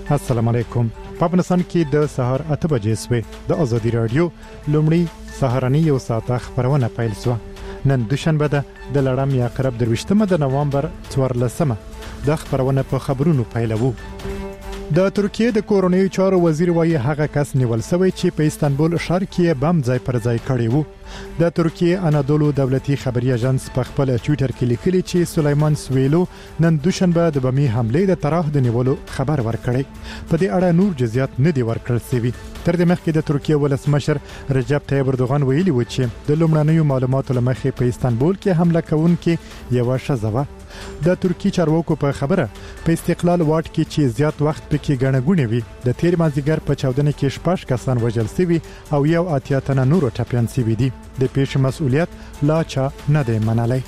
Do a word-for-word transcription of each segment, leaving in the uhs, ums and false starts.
السلام علیکم. په افغانستان کې د سهار اته بجې سوې د ازادي رادیو لومړی سهارنی یو ساعته خبرونه پیل شوه. نن دوشنبه ده د لړم یا قرب درویشتمه د نوامبر څوارلسمه. د خبرونه په خبرونو پیلوو. د ترکیه د کورونی چارو وزیر وایي هغه کس نیول شوی چې په استانبول ښار کې بم ځای پر ځای کړی وو. د ترکیه انادولو دولتي خبري اژانس په خپل ټوئیټر کې لیکلي چې سلیمان سویلو نن دوشنبه د بمي حمله د طرح د نیولو خبر ورکړی. په دې اړه نور جزئیات نه دی ورکړل شوی. تر دې مخکې د ترکیه ولسمشر رجب طیب اردوغان ویلي و چې د لومړنیو معلوماتو لمخې په استانبول کې حمله کوونکې یو شخص و. د ترکی چارواکو په خبره په استقلال واټ کې چې زیات وخت پکې غنغونې وي د تیر مازیګر په چاودنه کې شپږ کسان وژل شوي او یو اتیا تنه نور ټپيان شوي دي. د پیښې مسؤلیت لا چا نه دی منلی.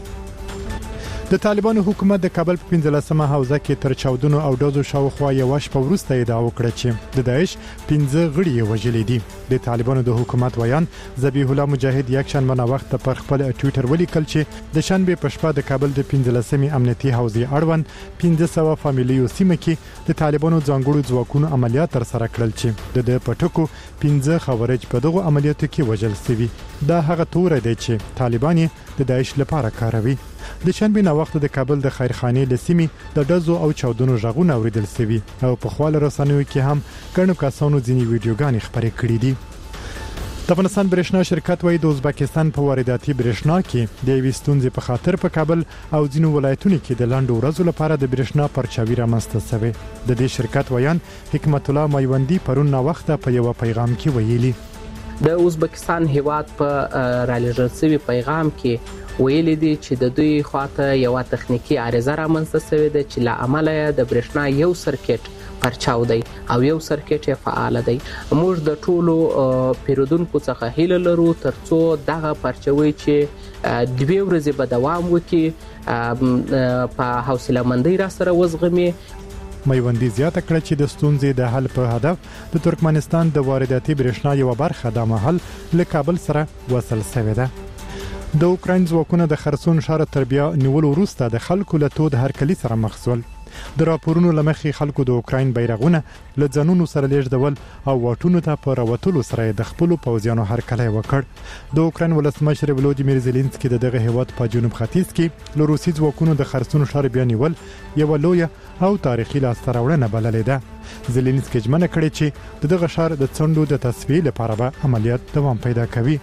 د طالبانو حکومت د کابل په پنځلسمه حوزه کې تر چاودنو او ډزو شاوخوا یو شپه وروسته ادعا وکړه چې د داعش پنځه غړي وژلي دي. د طالبانو د حکومت ویان ذبیح الله مجاهد یک شنبه وخت پر خپل ټوئیټر ولیکل چې د شنبه په شپه د کابل د پنځلسمې امنیتي حوزې اړوند پنځه سوه فامیلیو سیمه کې د طالبانو ځانګړو ځواکونو عملیات تر سره کړل چې د پټکو پنځه خوارج په دغه عملیاتو کې وژل شوي. دا هغه تور دی چې طالبان د داعش لپاره کاروي. د شنبه نو وخت د کابل د خیرخانې لسیمي د دزو او چاودنو ژغونه اوریدل شوي او په خواله رسنیو کې هم ګڼو کسانو ځینی ویډیوګانې خبرې کړې دي. د افغانستان برېښنا شرکت وایي د ازبکستان په وارداتي برېښنا کې د یوې ستونزې په خاطر په کابل او ځینو ولایتونو کې د لاندو ورځو لپاره د برېښنا پرچاوي رامنځته شوی. د دې شرکت ویان حکمت الله میوندی پرون نو وخت په یو پیغام کې ویلي د ازبکستان هیواد په رالېږل شوی پیغام کې ویلي دي چې د دوی خواته یو تخنیکی عارضه رامنځته شوې ده چې له امله د برېښنا یو سرکټ پرچاو دی او یو سرکټ یې فعال دی. موږ د ټولو پیرودونکو څخه هیله لرو ترڅو دغه پرچاوي چې دوی ورځې به دوام وکړي په حوصله مندۍ را سره وزغمي. میوندی زیاته کړه چې د ستونزې د حل په هدف د ترکمنستان د وارداتي برېښنا یو برخه د محل له کابل سره وصل شوې ده. د اوکراین ځواکونه د خرسون ښار تربیه نیولو وروسته د خلکو له تود هرکلي سره مخ شول. د راپورونو لمخې خلکو د اوکراین بیرغونه له ځانونو سره لیږدول او واټونو ته په راوتلو سره د خپل پوځیانو هرکلی وکړ. د اوکراین ولسمشر ولودیمیر زيلنسکي د دغه هیواد په جنوب ختیځ کې له روسي ځواکونو د خرسون ښار بیا نیول یو لوی او تاریخي لاسته راوړنه بللې ده. زيلنسکي ژمنه کړې چې دغه ښار د څنډو د تصفیې لپاره به عملیات دوام پیدا کوي.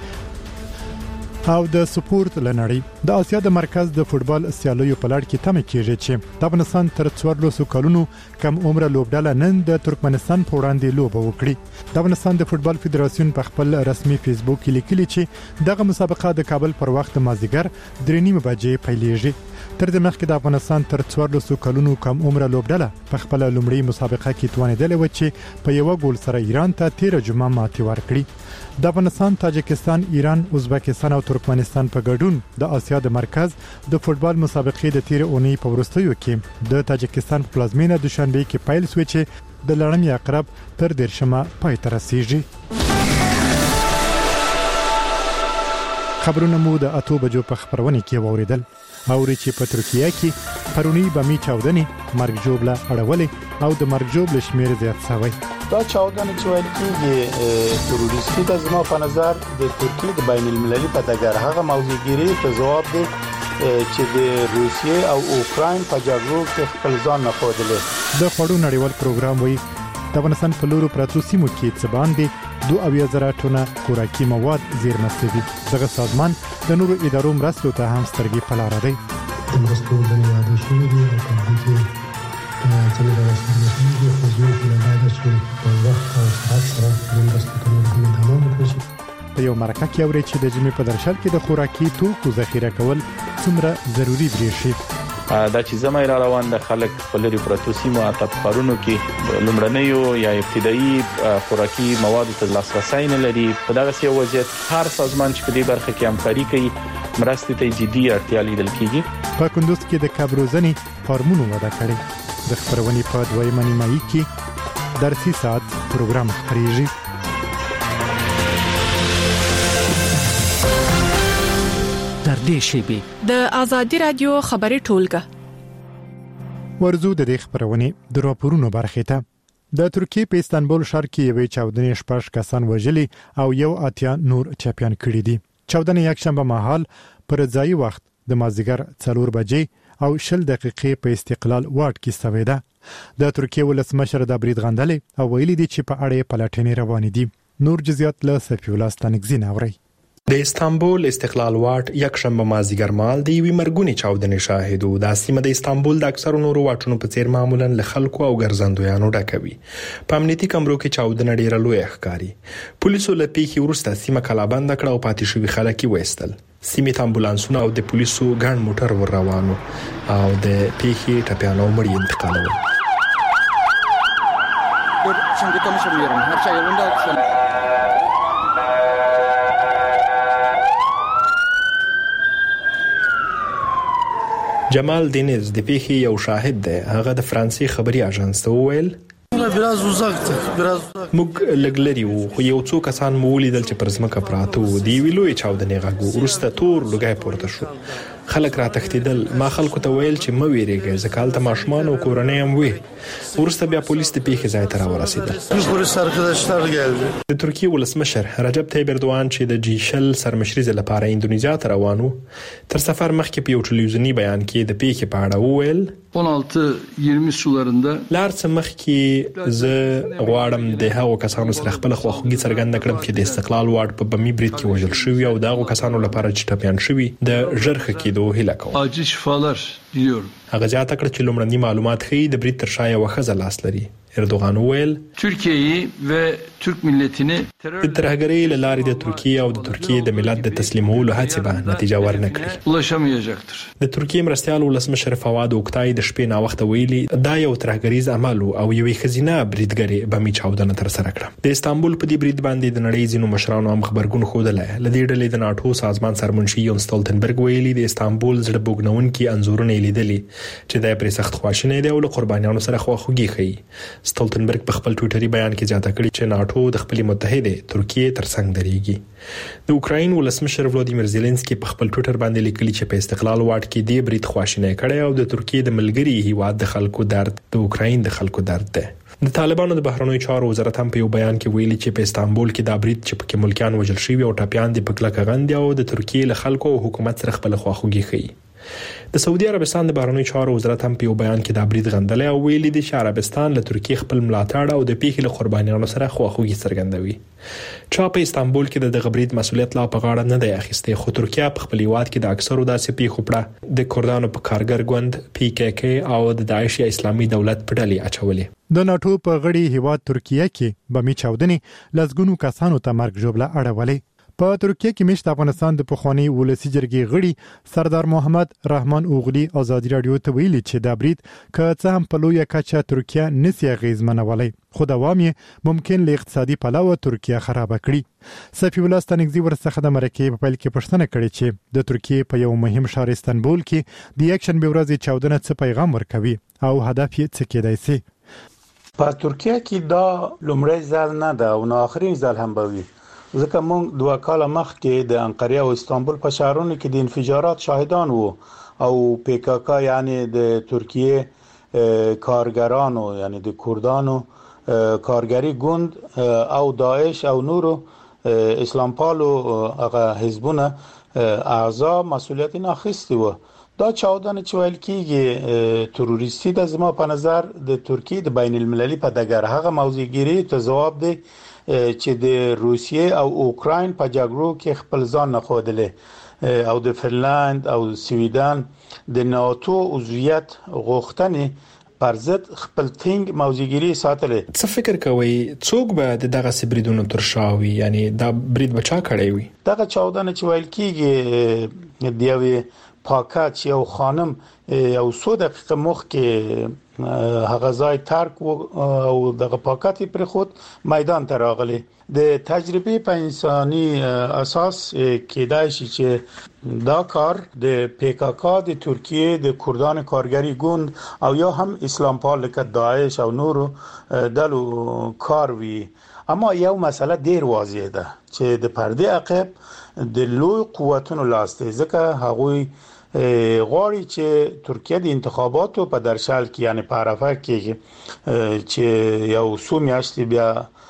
او د سپورت لنړی د اسیا د مرکز د فوتبال سیالیو په لړ کې تمه کیږي چې د افغانستان تر څوارلسو کلونو کم عمر لوبډله نن د ترکمنستان په وړاندې لوبه وکړي. د افغانستان د فوتبال فدراسیون په خپل رسمي فیسبوک کې لیکلي چې دغه مسابقه د کابل پر وخت مازیګر درې نیمه بجې پیلېږي. تر دې مخکې د افغانستان تر څوارلسو کلونو کم عمر لوبډله په خپل لومړی مسابقه کې توانیدلې و چې په یو ګول سره ایران ته تیر جمعه ماتې ورکړي. د افغانستان، تاجکستان، ایران، ازبکستان او ترکمنستان په ګډون د اسیا د مرکز د فوتبال مسابقې د تیر اونۍ په وروستیو کې د تاجکستان په پلازمینه دوشنبه کې پیل شوې چې د لړم یا عقرب تر دیرشمه پای ته رسیږي. خبرونه مو د اتو بجو په خبرونه کې واوریدل. اوري چې په ترکیه کې پرونی بمي چاودنې مرګ جوړه اړولې او د مرګ جوړ شمیر زیات شوی. دا چاودنه چې ویل کېږي تروریستي د زما په نظر د ترکیه د بین المللي په دګر هغه موضوعګيري په ځواب دی چې د روسیې او اوکراین په جګړو کې خپل ځان نه خوړلې. د خړو نړیوال پروګرام وایي د افغانستان په لورو پراتو سیمو کې څه باندې دوه اویا زره ټنه خوراکي مواد زیرمه شوي. دغه سازمان د نورو ادارو مرستو ته هم سترګې په لار دی. د مرستو د یادو شوي دي او په دې کې چې د رسمي دي خو زه په لاره چې په وخت او ساعت سره د مرستو کولو دوام وکړي. په یو مرکه کې اوري چې د جمعې په درشل کې د خوراکي توکو ذخیره کول څومره ضروری بریښي. دا چې زمای را روان د خلک په لري پروتو سیمو او تطبیقونو کې لومړنیو یا ابتدایي خوراکي مواد ته لاسرسي نه لري. په دغه سي وضعیت هر سازمان چې په دې برخه کې همکاري کوي مرستې ته جدي اړتیا لیدل کیږي. په کندوز کې د کبروزنی فارمونو وده کړي. د خبرونې په دویمه نیمایي کې درسي ساعت پروګرام خبريږي. تر دې شی به د ازادي رادیو خبري ټولګه ورزو د دې خبرونې د راپورونو برخې ته. د ترکیې په استانبول ښار کې یوې چاودنې شپږ کسان وژلي او یو اتیا نور چاپیان کړي دي. چاودنې یکشنبه مهال پر ځای وخت د مازیګر څلور بجې او شل دقیقې په استقلال واټ کې سوي ده. د ترکیې ولسمشر د برید غندلې او ویلي دي چې په اړه پلټنې روانې دي. نور جزئیات له صفی الله ستانکزی ناوري. د استانبول استقلال واټ یکشنبه مازیګر مال د یوې مرګونې چاودنې شاهد و. د سیمه د استانبول د اکثرو نورو واټونو په څیر معمولا له خلکو او ګرځندویانو ډکوي. په امنیتي کمرو کې چاودنه ډیره لوی ښکاري. پولیسو له پیښې وروسته سیمه کلابند کړه او پاتې شوي خلک وایستل. سیمه ته امبولانسونه او د پولیسو ګڼ موټر ور روانو او د پیښې ټپیانو مړي انتقالول. څنګه تاسو ویرم هر څه یو ډول جمال دینیز د پیښې یو شاهد دی. هغه د فرانسې خبري اژانس ته وویل موږ لګلري وو خو یو څو کسان مو ولیدل چې پر ځمکه پراته وو. دی ویلوې چاودنې غږ ورسته تور لګای پورته شو. خلک را تښتیدل. ما خلکو ته ویل چې مه ویریږئ ځکه هلته ماشومان او کورنۍ هم وي. ورسته بیا پولیس د پیښې ځای ته راورسېدل. د ترکیې ولسمشر رجب طیب اردوغان چې د جی شل سرمشرۍ لپاره اندونیزیا ته روان و تر سفر مخکې په یو ټلویزیوني بیان کې د پیښې په اړه وویل on altı yirmi sularında لار څه مخکې زه غواړم د هغو کسانو سره خپل خواخوږي څرګنده کړم چې د استقلال واټ په بمي برید کې وژل شوي او د هغو کسانو لپاره چې ټپیان شوي د ژر ښه کېدو هیله کوم. acil şifalar diliyorum. هغه زیاته کړه چې لومړني معلومات ښیي د برید تر شا یوه ښځه لاس لري. اردوغان وویل Türkiye'yi ve Türk milletini د ترهګرۍ له لارې د ترکیې او د ترکیې د ملت د تسلیمولو هڅې به نتیجه ورنه کړي. ulaşamayacaktır. د ترکیې مرستیال ولسمشر فواد اوکتای د شپې ناوخته ویلي دا یو ترهګریز عمل او یوې ښځینه بریدګرې بمي چاودنه ترسره کړه. د استانبول په دې برید باندې د نړۍ ځینو مشرانو هم خبرګون ښودلی. له دې ډلې د ناټو سازمان سرمنشي یون سټولټنبرګ ویلي د استانبول زړه بوږنونکي انځورونه یې لیدلي چې دا پرې سخت خواشینی دی او له قربانیانو سره خواخوږي ښیي. سټولټنبرګ په خپل ټویټري بیان کې زیاته کړې چې ناټو د خپل متحده ترکیې ترڅنګ درېږي. د اوکراین ولسمشر ولادیمیر زيلنسکي په خپل ټویټر باندې لیکلي چې په استقلال واټ کې دی برید خواشینی کړي او د ترکیې د ملګری هیواد د خلکو درد د اوکراین د خلکو درد دی. د طالبانو د بهرنیو چارو وزارت هم په یو بیان کې ویلي چې په استانبول کې د برید چې پکې ملکیان وژل شوي او ټپیان د پکلک غندي او د ترکیې له خلکو او حکومت سره خپل خواخوږي ښيي. د سعودي عربستان د بهرنیو چارو وزارت هم په یو بیان کې د برید غندلې او ویلي دي چې عربستان له ترکیې خپل ملاتړ او د پیښې له قربانیانو سره خواخوږي څرګندوي. چا په استانبول کې د دغه برید مسؤلیت لا په غاړه نه دی اخیستی خو ترکیه په خپل هیواد کې د اکثرو داسې پیښو په د کردانو په کارګر ګوند پی کې کې او د داعش اسلامي دولت په ډلې اچولې. د ناټو په غړي هیواد ترکیه کې بمي چاودنې لزګونو کسانو ته مرګ ژوبله اړولې. په ترکیه کې مشت افغانستان د پخوانی ولسی جرګې غړي سردار محمد رحمان اوغلی ازادي رادیو ته ویلي چې د برید که څه هم په لویه کچه ترکیه نسی غیزمنولای خو دوام یې ممکن له اقتصادي پلوه ترکیه خراب کړي. صفی الله ستانکزی ورڅخه د مرکې په پیل کې پوښتنه کړې چې د ترکیې په یو مهم ښار استانبول کې د یک شنبه ورځې چاودنه څه پیغام ورکوي او هدف یې څه کېدای شي. په ترکیه کې دا لومړی ځل نه ده او نه آخرین ځل هم به وي ځکه موږ دوه کاله مخکې د انقره او استانبول په ښارونو کې د انفجارات شاهدان وو او پی کا کا یعنی د ترکیه کارګرانو یعنی د کردانو کارګری ګوند او داعش او نورو اسلام پالو هغه حزبونه اعضا مسئولیت نه اخیستی وو. دا چاودنه چې ویل کېږي تروریستی د زما په نظر د ترکیې د بین المللي په دګر هغه موضوعګيري ته جواب دی چې د روسیې او اوکراین په جګړو کې خپل ځان نه خوړلې او د فنلاند او سویډن د ناتو عضویت غوښتنې پر ضد خپل ټینګ موضوعګيري ساتلې. څه فکر کوي څوک به د دغه سبریدونو تر شاوي یعنی دا برید بچا کړی وي؟ دغه چاودنه چې ویل کېږي د یوې پاکات یو خانم یو څو دقیقه مخکې هغه ځای ترک او دغه پاکات پر خود میدان ته راغلی. د تجربه په انساني اساس کېدای شي چې دا کار د پی کا کا د ترکیه د کردان کارګری ګوند او یا هم اسلام پال لکه داعش او نورو دلو کار وی. اما یو مسله ډیر واضح ده چې د پرده عقب د لوی قوتونو لاس دی ځکه هغوی غواړي چې ترکیه د انتخاباتو په درشل کې یعنی په عرفه کې چې یو څو میاشتې بیا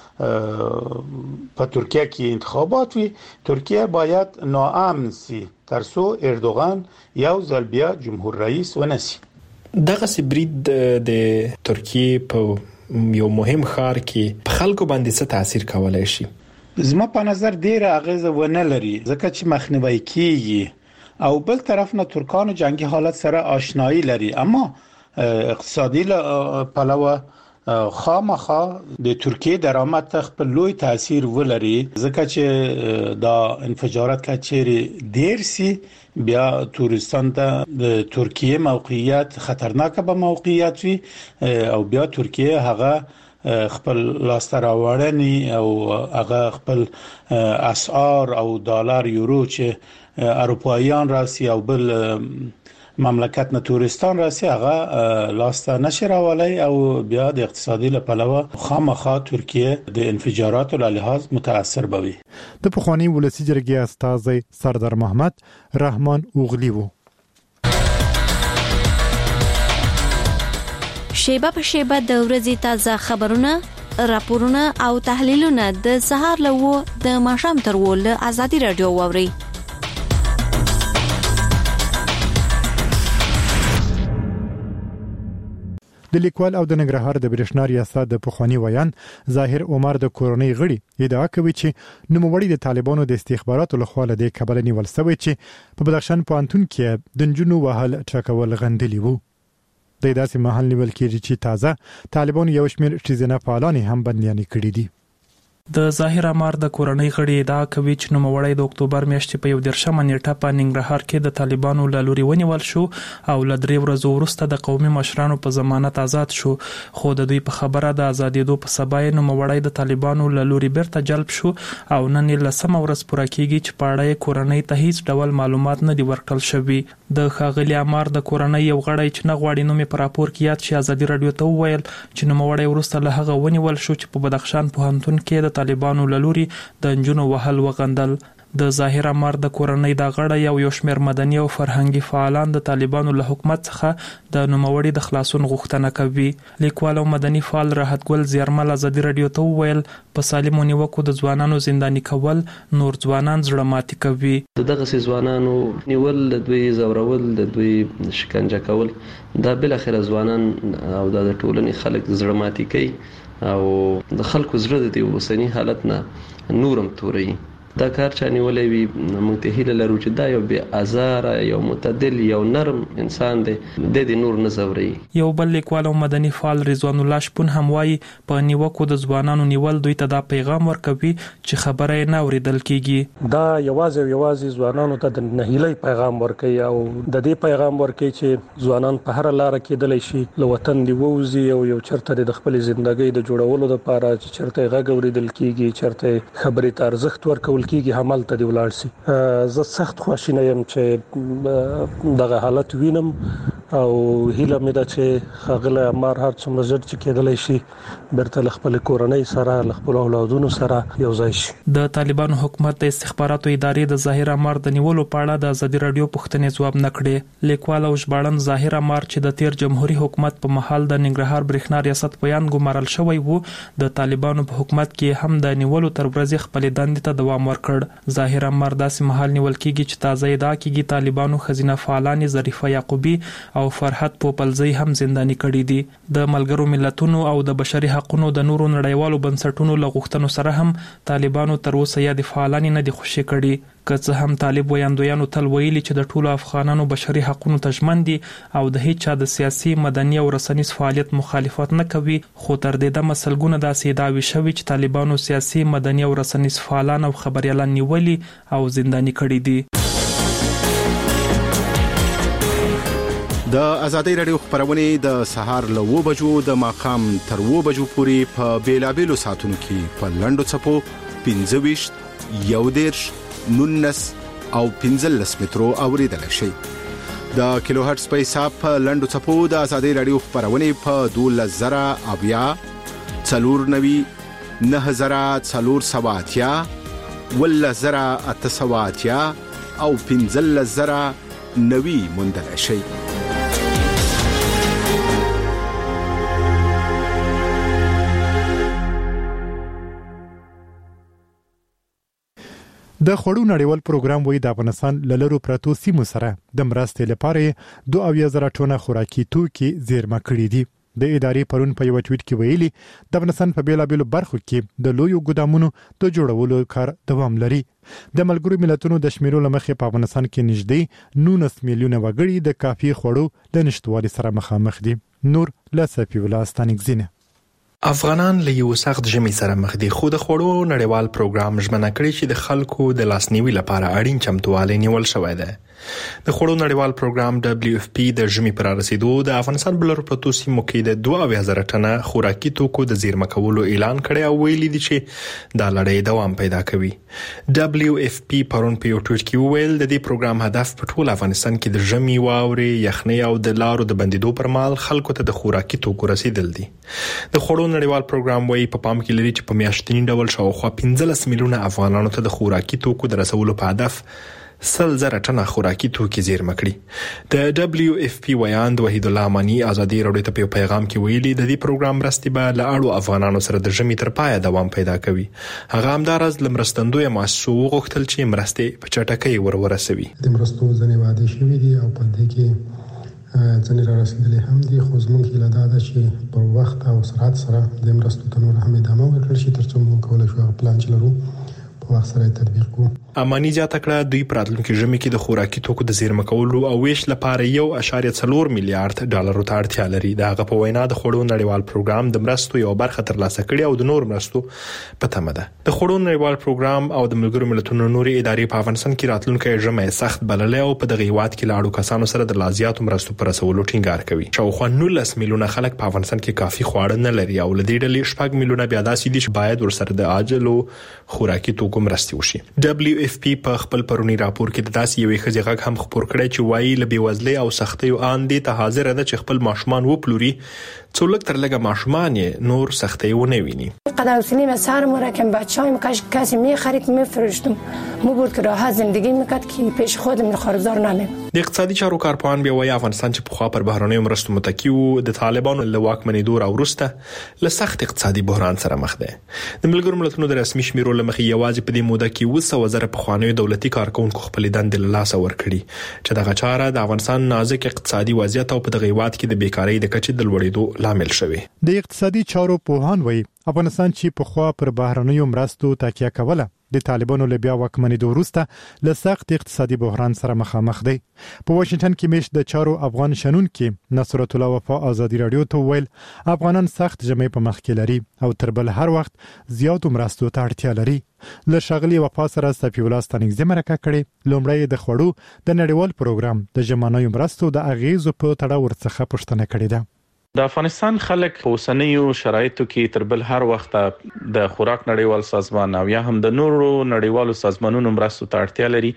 په ترکیه کې انتخابات وي، ترکیه باید ناامن سي ترڅو اردوغان یو ځل بیا جمهور رئیس ونسي. دغه سبرید د ترکیه په یو مهم ښار کې په خلکو باندې څه تاثیر کولای شي؟ زما په نظر ډیره اغیزه ونه لري ځکه چې مخنیوي کیږي او بل طرف نه ترکانو جنگي حالت سره آشنایی لري، اما اقتصادي پلوه خامخا د ترکیه درآمد خپل لوی تاثیر ولري ځکه چې دا انفجارات کچېری ډیر سي بیا تورستان ته د ترکیه موقعیت خطرناک به موقعیت وي او بیا ترکیه هغه خپل لاستراوړنی او هغه خپل اسعار او دلار یورو چې اروپایان راسي او بل مملکت نه تورستان راسي هغه لاسته نشراولای او بیا د اقتصادي لپاره خامخا ترکیه د انفجاراتو له لحاظ متاثر بوي. د پخوانی ولسی جرګې استاذ سردار محمد رحمان اوغلی وو. شیبه په شیبه د ورځې تازه خبرونه، راپورونه او تحلیلونه د سهار لوو د ماښام تر ول ازادي رادیو ووري. د لیکوال او د ننګرهار د برېښنا ریاست د پخوانی ویان ظاهر عمر د کورونی غړي ادعا کوي چې نوموړي د طالبانو د استخباراتو لخوا له کابل نیول شوی چې په بدخشان پوهنتون کې د جنونو وهل ټکول غندلی وو. د داسې محل نیول کېږي چې تازه طالبانو یو شمېر ښځینه فعالان هم بنديان کړي دي. د ظاهر عمر د کورنۍ غړي ادعا کوي چې نوموړی د اکتوبر میاشتې په یو درشمه نیټه په ننګرهار کې د طالبانو له لوري ونیول شو او له درې ورځې وروسته د قومي مشرانو په ضمانت آزاد شو، خو د دوی په خبره د آزادېدو په سبا یې نوموړی د طالبانو له لوري بیرته جلب شو او نن یې لسمه ورځ پوره کېږي چې په اړه یې کورنۍ ته هیڅ ډول معلومات نه دي ورکړل شوي. د ښاغلي عمر د کورنۍ یو غړی چې نه غواړي نوم یې په راپور کې یاد شي ازادي رادیو ته وویل چې نوموړی وروسته له هغه ونیول شو چې په بدخشان پوهنتون کې د طالبانو له لوري د نجونو وهل وغندل. د ظاهر عمر د کورنۍ د غړی یو یو شمېر مدني او فرهنګي فعالان د طالبانو له حکومت څخه د نوموړي د خلاصون غوښتنه کوي. لیکوال او مدني فعال راحت ګل زیرمل ازادي رادیو ته وویل په سالمو نیوکو د ځوانانو زنداني کول نور ځوانان زړه ماتي کوي. دغه ځوانانو نیول، د دوی زورول، د دوی شکنجه کول دا بل اخر ځوانان او د ټولنې خلک زړه ماتي کوي او د خلکو زړه د اوسنی حالت نه نورم توري. دا کار چا نیولې وي موږ ته هیله لرو چې دا یو بې آزار یو معتدل یو نرم انسان دی د دې نور نه زوري. یو بل لیکوال او مدني فعال رضوان الله شپون هم وایي په نیوکو د ځوانانو نیول دوی ته دا پیغام ورکوي چې خبره نه اوریدل کیږي. دا یوازې یوازې ځوانانو ته د نهیلۍ پیغام ورکوي او د دې پیغام ورکوي چې ځوانان په هر لار کې دلې شي له وطن دی ووزي او یو چرته د خپل ژوندۍ د جوړولو لپاره چې چرته غږ اوریدل کیږي، چرته خبرې ته ارزښت ورکول کیږي همال ته دی ولاړ سي. زه سخت خوشاله یم چې دغه حالت وینم او هیله مې ده چې خغله مار هر څومره زړه چې کېدلای شي برته خپل کورنۍ سره خپل اولادونو سره یو ځای شي. د طالبانو حکومت د استخباراتو ادارې د ظاهر عمر د نیولو په اړه د ازادي رادیو پوښتنې ځواب نه کړي. لیکوال او ژباړن ظاهر عمر چې د تیر جمهوریت حکومت په محل د ننګرهار برېښنا ریاست بیان ګمارل شوی وو، د طالبانو په حکومت کې هم د نیولو تر ورځې خپل دندې ته دوام ورکړ. ظاهر عمر داسې محل نیول کېږي چې تازه ادعا کېږي طالبانو خزینه فعالان ظریفه یعقوبی او فرحت پوپلزی هم زنداني کړي دي. د ملګرو ملتونو او د بشري حقوقو د نورو نړیوالو بنسټونو له غوښتنو سره هم طالبانو تر اوسه یا د فعالان نه دي خوشي کړي. که څه هم طالب ویاندویانو تل ویلي چې د ټولو افغانانو بشري حقوقو ته ژمن دي او د هیڅ چا د سیاسي، مدني او رسنیز فعالیت مخالفت نه کوي، خو تر دې دمه سلګونه داسې ادعاوې شوي چې طالبانو سیاسي، مدني او رسنیز فعالان او خبريالان نیولي او زنداني کړي دي. د ازادي رادیو خبرونه د سهار له و بجو د ماقام تر و بجو پورې په بیلابېلو ساتونو کې په لندو چپو پنځه ویشت یو دیرش نونس او پنځلس مترو اوریدل شي. د کیلو هرتز په حساب په لندو چپو د ازادي رادیو خبرونه په دوله زرا اویا څلور نوي نه زرا څلور سواتیا ولا زرا اتصواتیا او پنځل زرا نوي موندل شي. د خړو نړیوال پروګرام وای د افغانستان للرو پراتو سیمو سره د مرستې لپاره دوه اویا زره ټونه خوراکي توکي زیرمه کړي دي. د ادارې پرون په یو ټویټ کې ویلي د افغانستان په بیلابېلو برخو کې د لویو ګودامونو د جوړولو کار دوام لري. د ملګرو ملتونو د شمیرو لمخې په افغانستان کې نږدې نولس میلیونه وګړي د کافي خوړو د نشټوالي سره مخامخ دي. نور لاسفي ولاستانګزینه افغانان له یو سخت ژمي سره مخ دي، خو د خوړو نړیوال پروګرام ژمنه کړې چې د خلکو د لاسنیوي لپاره اړین چمتووالی نیول شوی دی. د خوړو نړیوال پروګرام دبليو اف پی د ژمي پر رسیدو د افغانستان بلر پروتو سیمو کې د دوه اویا زره ټنه خوراکي توکو د زیرمه کولو اعلان کړی او ویلي دي چې دا لړۍ دوام پیدا کوي. دبليو اف پی پرون په یو ټویټ کې ویل د دې پروګرام هدف په ټول افغانستان کې د ژمي واورې، یخنۍ او د لارو د بندیدو پر مهال خلکو ته د خوراکي توکو رسیدل دي. د خوړو نړیوال پروګرام وايي په پام کې لري چې په میاشتنی ډول شاوخوا پنځلس میلیونه افغانانو ته د خوراکي توکو د رسولو په هدف سل زره ټنه خوراکي توکي زیرمه کړي. د دبليو اف پی ویاند وحید الله امانی ازادي راډیو ته په پیغام کې ویلي د دې پروګرام مرستې به له اړو افغانانو سره د ژمي تر پایه دوام پیدا کوي. هغه همدارز لمرستندوی مؤسسو غوښتل چې مرستې په چټکۍ ورورسوي. د مرستو ځنې وعده شوې دي او په دې کې ځنې را رسیدلې هم دي، خو زموږ هیله دا ده چې په وخت او سرعت سره د مرستو ته نور هم ادامه ورکړل شي ترڅو موږ کولای شو پلان چې لرو په وخت سره تطبیق کوو. امانی زیاته کړه دوی پراتلونکو ژمي کې د خوراکي توکو د زیرمه کولو او ویش لپاره یو اشاریه څلور میلیارډ ډالر ته اړتیا لري. دا غو په وینا د خوړو نړیوال پروګرام د مرستو یو برخه ترلاسه کړي او د نور مرستو په تمه ده. د خوړو نړیوال پروګرام او د ملګرو ملتونو نوري ادارې په افغانستان کې راتلونکو ژمي سخت بللې او په دغه هیواد کې لاړو کسانو سره د لازیاتو مرستو پر رسولو ټینګار کوي. شاوخوا نولس میلیونه خلک په افغانستان کې کافي خواړه نه لري او لدې ډلې شپږ میلیونه بیا داسې دي چې باید ورسره د عاجلو خوراکي توکو مرستې وشي. دبليو اف پی په خپل پرونی راپور کې د داسې یوې ښځې غږ هم خبر کړی چې وایي له بېوزلۍ او سختیو اندې ته حاضر ده چې خپل ماشومان وپلوري څو لږ تر لږه ماشومان یې نور سختۍ ونه ویني. قدر سنیم از سر مرکم بچه‌ایم کسی می‌خرید می‌فروشتم مو بود که راحت زندگی می‌کرد که پیش خودم خارزار نمیم. د اقتصادي چارو کارپوهان بیا وایي افغانستان چې په خوا پر بهرنیو مرستو متکی وو د طالبانو له واکمنېدو راوروسته له سخت اقتصادي بحران سره مخ ده. د ملګرو ملتونو د رسمي شمیرو لمخې یوازې په دې موده کې وسه وزره په خوانیو دولتي کارکونکو خپل دند له لاس ورکړي چې دغه چاره د افغانستان نازک اقتصادي وضعیت او په دغه هیواد کې د بیکاری د کچې د لوړېدو لامل شوی. د اقتصادي چارو پوهان وایي افغانستان چې په خوا پر بهرنیو مرستو تکیه کوله د طالبانو له بیا واکمنېدو وروسته له سخت اقتصادي بحران سره مخامخ دی. په واشنگټن کې مېش د چارو افغان شنون کې نصرت الله وفا ازادي رادیو ته ویل افغانان سخت ژمي په مخ کې لري او تر بل هر وخت زیاتو مرستو ته اړتیا لري. له شغلي وفا سره صفي الله ستانګزي مرکه کړي لومړی د خوړو د نړیوال پروګرام د ژمنیو مرستو د اغیزو په تړاو ورڅخه پوښتنه کړې ده. د افغانستان خلک په اوسنیو شرایطو کې تر بل هر وخت د خوراک نړیوال سازمان او یا هم د نورو نړیوالو سازمانونو مرستو ته اړتیا لري.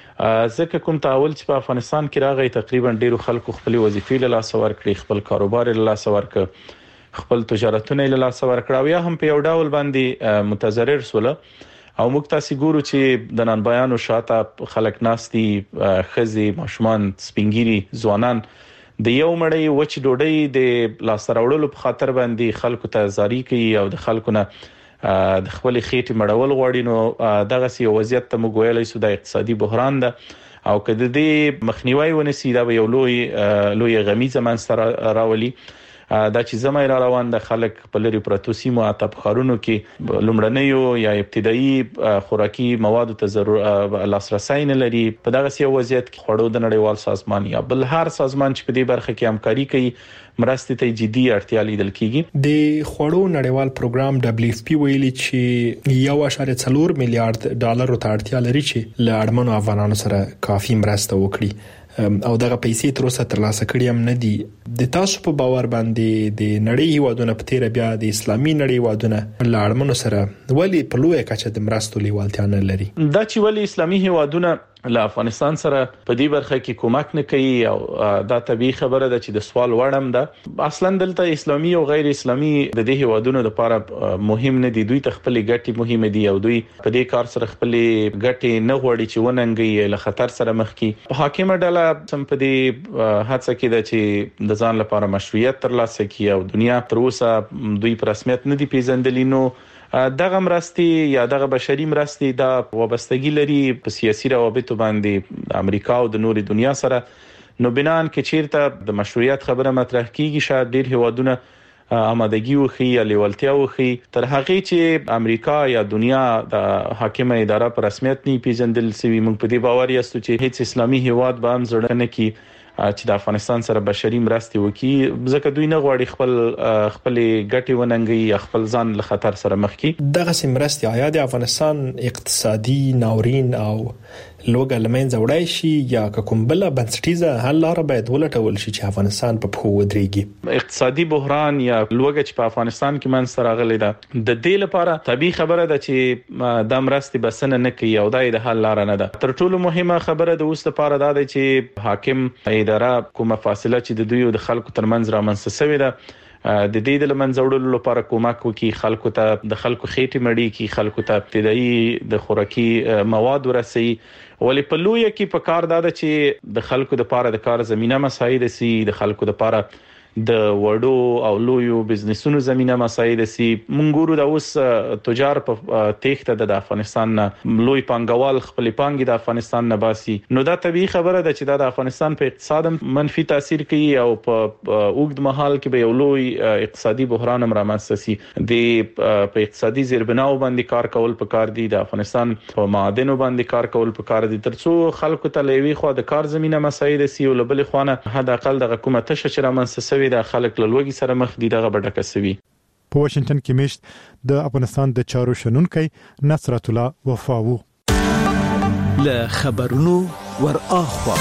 ځکه کوم تعاون چې په افغانستان کې راغی تقریبا ډیرو خلکو خپل وظیفې له لاس ورکړي، خپل کاروبار له لاس ورکړ، خپل تجارتونه له لاس ورکړ او یا هم په یو ډول باندې متضرر سول. او موږ تاسو ګورو چې د نن بیانو شاته خلک ناستي، خزي، ماشومان، سپینګيري، ځوانان د یو مړی وچ ډوډۍ د لاس راوړلو په خاطر باندې خلکو ته زاری کوي او د خلکو نه د خپل خېټې مړول غواړي. نو دغه سی وضعیت ته موږ ویلای سو د اقتصادي بحران ده او کله دې مخنیوي ونسی دا یو لوی لوی غمیزه منځ راولي. دا چې زمای را روان د خلک په لري پروتو سیمو اته بخارونو کې لومړنیو یا ابتدایي خوراکي موادو ته ضرورت لاسرسي نه لري. په دغه سی وضعیت کې خوړو د نړیوال سازمان یا بل هر سازمان چې په دې برخه کې همکاري کوي مرستې ته جدي اړتیا لیدل کیږي. د خوړو نړیوال پروګرام دبليو اف پی ویلي چې یو اشاریه څلور میلیارډ ډالر ته اړتیا لري چې له اړمنو افغانانو سره کافي مرسته وکړي او دغه پیسې تر اوسه ترلاسه کړې هم نه دي. د تاسو په باور باندې د نړۍ هیوادونو په تیر بیا د اسلامي نړۍ هیوادونو لاړمنو سره ولی په لوی کچه د مرستو لیوالتیا نه لري؟ دا چې ولی اسلامي هیوادونو له افغانستان سره په دې برخه کې کومک نه کوي او دا طبيعي خبره ده چې د سوال وړم ده. اصلا دلته اسلامي او غیر اسلامي د دې هوادونو لپاره مهم نه دي، دوی ته خپل ګټې مهمه دي او دوی په دې کار سره خپل ګټې نه غوړي چې وننګي له خطر سره مخ کی. حاکمه ډله سم په دې هڅه کې ده چې د ځان لپاره مشروعیت ترلاسه کړي او دنیا تر اوسه دوی په رسمیت نه دي پیژندلي. نو دغه مرستي یا دغه بشري مرستي دا وابستګي لري په سیاسي روابطو باندې د امریکا او د نوري دنیا سره. نو بنان کې چیرته د مشروعیت خبره مطرح کیږي شاید ډیر هوادونه آمادګي وخی یا لیوالتیا وخی تر هغه چې امریکا یا دنیا د حاکمه اداره په رسمیت نه پیژندل سوي. موږ په دې باور یاستو چې هیڅ اسلامي هواد به هم زړه نه کی چې د افغانستان سره بشري مرستي وکي، ځکه دوی نه غواړي خپل خپل ګټي وننګي یا خپل ځان له خطر سره مخ کی. دغه سمرستي آیا د افغانستان اقتصادي ناورین او لوګ المنځ وړای شي یا کوم بل بنسټیزه حل لاره باید ولټول شي چې افغانستان په پخو ودرېږي؟ اقتصادي بحران یا لوګ چې په افغانستان کې منځ سره غلي ده د دې لپاره طبيعي خبره ده چې د مرستي بسنه نه کوي او دای د حل لاره نه ده. تر ټولو مهمه خبره د اوس لپاره ده چې حاکم اداره کومه فاصله چې د دوی او د خلکو ترمنځ رامنځته شوې ده د دې د لمنځوړلو لپاره کومک وکړي، خلکو ته د خلکو خېټې مړې کی، خلکو ته ابتدایي د خوراکي مواد ورسي. ولې په لوی کې په کار ده چې د خلکو د لپاره د کار زمينه مساعد سي، د خلکو د لپاره د وړو او لویو بزنسونو زمينه مساعد سي. مونږ ګورو د اوس تجار په تېخته د افغانستان نه لوی پانګوال خپل پانګي د افغانستان نه باسي. نو دا طبيعي خبره ده چې د افغانستان په اقتصاد منفي تاثیر کوي او په اوږد مهال کې به یو لوی اقتصادي بحران هم رامنځته سي. د په اقتصادي زیربناو باندې کار کول پکار دي، د افغانستان په معادنو باندې کار کول پکار دي ترڅو خلکو ته لوي خو د کار زمينه مساعد سي او لبل خوانه حد اقل د حکومت چې رامنځته سوي د خلک له لوګي سره مخ دي دغه بډکه سوي. په واشنگټن کې میشت د افغانستان د چارو شنونکي نصرت الله وفاو له خبرونو ور اخوا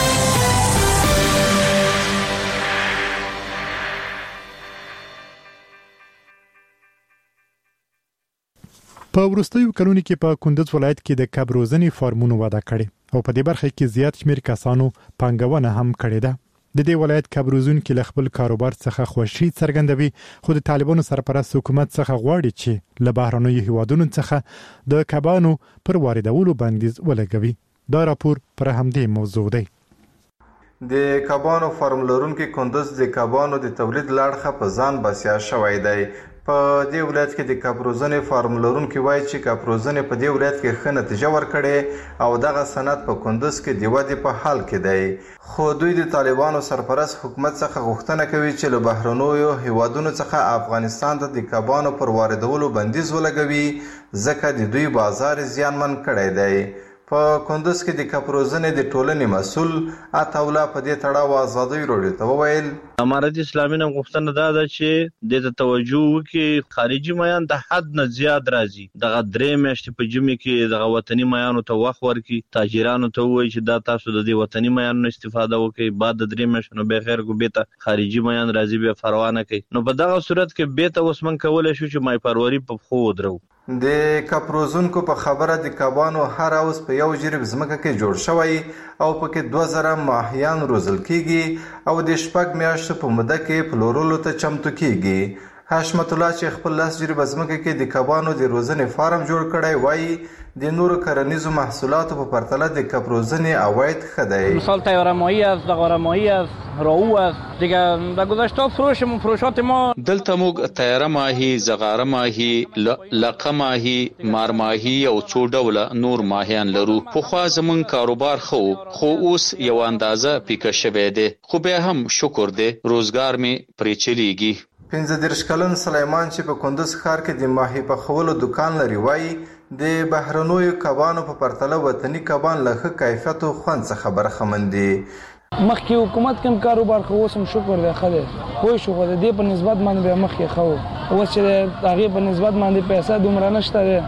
په ورستیو کلونو کې په کندز ولایت کې د کب روزنې فارمونو وده کړې او په دې برخه کې زیات شمیر کسانو پانګونه هم کړې ده. د دې ولایت کب روزونکي له خپل کاروبار څخه خوشي څرګندوي، خو د طالبانو سرپرست حکومت څخه غواړي چې له بهرنیو هیوادونو څخه د کبانو پر واردولو بندیز ولګوي. دا راپور پر همدې موضوع دی. د کبانو فارم لرونکي کندز د کبانو د تولید لړخه په ځان بسیا شوی دی. په دې ولایت کې د کب روزنې فارم لرونکي وایي چې کب روزنې په دې ولایت کې ښه نتیجه ورکړې او دغه صنعت په کندز کې د ودې په حال کې دی. خو دوی د طالبانو سرپرست حکومت څخه غوښتنه کوي چې له بهرنیو هیوادونو څخه افغانستان ته د کبانو پر واردولو بندیز ولګوي ځکه د دوی بازار زیانمن کړی دی. په کندز کې د کب روزنې د ټولنې مسؤل عطاولا په دې تړاو ازادي راډیو ته وویل امارت اسلامي نه غوښتنه دا ده چې د توجه وکړي خارجي میان د حد نه زیات راځي. دغه درې میاشتې په جمع کې د وطني میانو ته وخت ورکړي، تاجرانو ته وایي چې دا تاسو د دې وطني میانو استفاده وکړي، بعد د درې میاشتو به خیر کو بیت خارجي میان راځي به پروا نه کوي. نو په دغه صورت کې بیت اوسمن کولای شو چې مای پروري په خو درو. د کب روزونکو په خبره د کبانو هر اوس په یو جریب ځمکه کې جوړ شوی او پکې دوه زره ماهیان روزل کیږي او د شپږ میاشتو په موده کې پلورلو ته چمتو کیږي. حشمت الله چې خپل لاس جریب ځمکه کې د کبانو د روزنې فارم جوړ کړی وایي د نورو کرنیزو محصولاتو په پرتله د کب روزنې عواید ښه دی. مثال تیاره ماهی است، دغاره ماهی است، راو است. دیگه در گذشته فروشمون فروشات ما دلته موږ تیاره ماهی، زغاره ماهی، لقه ماهی، مار ماهی او څو ډوله نور ماهیان لرو. پخوا زمونږ کاروبار خو خو اوس یو اندازه پیکه شوی دی، خو بیا هم شکر دی روزګار می پرې چلیږي. پنځه دېرش کلن سلیمان چې په کندز ښار کې د ماهي پخولو دکان لري وایي د بهرنیو کبانو په پرتله وطني کبان له ښه کیفیت او خوند څخه برخمن دي. مخکې حکومت کوم کاروبار خو اوس هم شکر دی ښه دی، پوه شو خو د دې په نسبت باندې بیا مخکې ښه و. اوس چې د هغې په نسبت باندې پیسه دومره نشته دی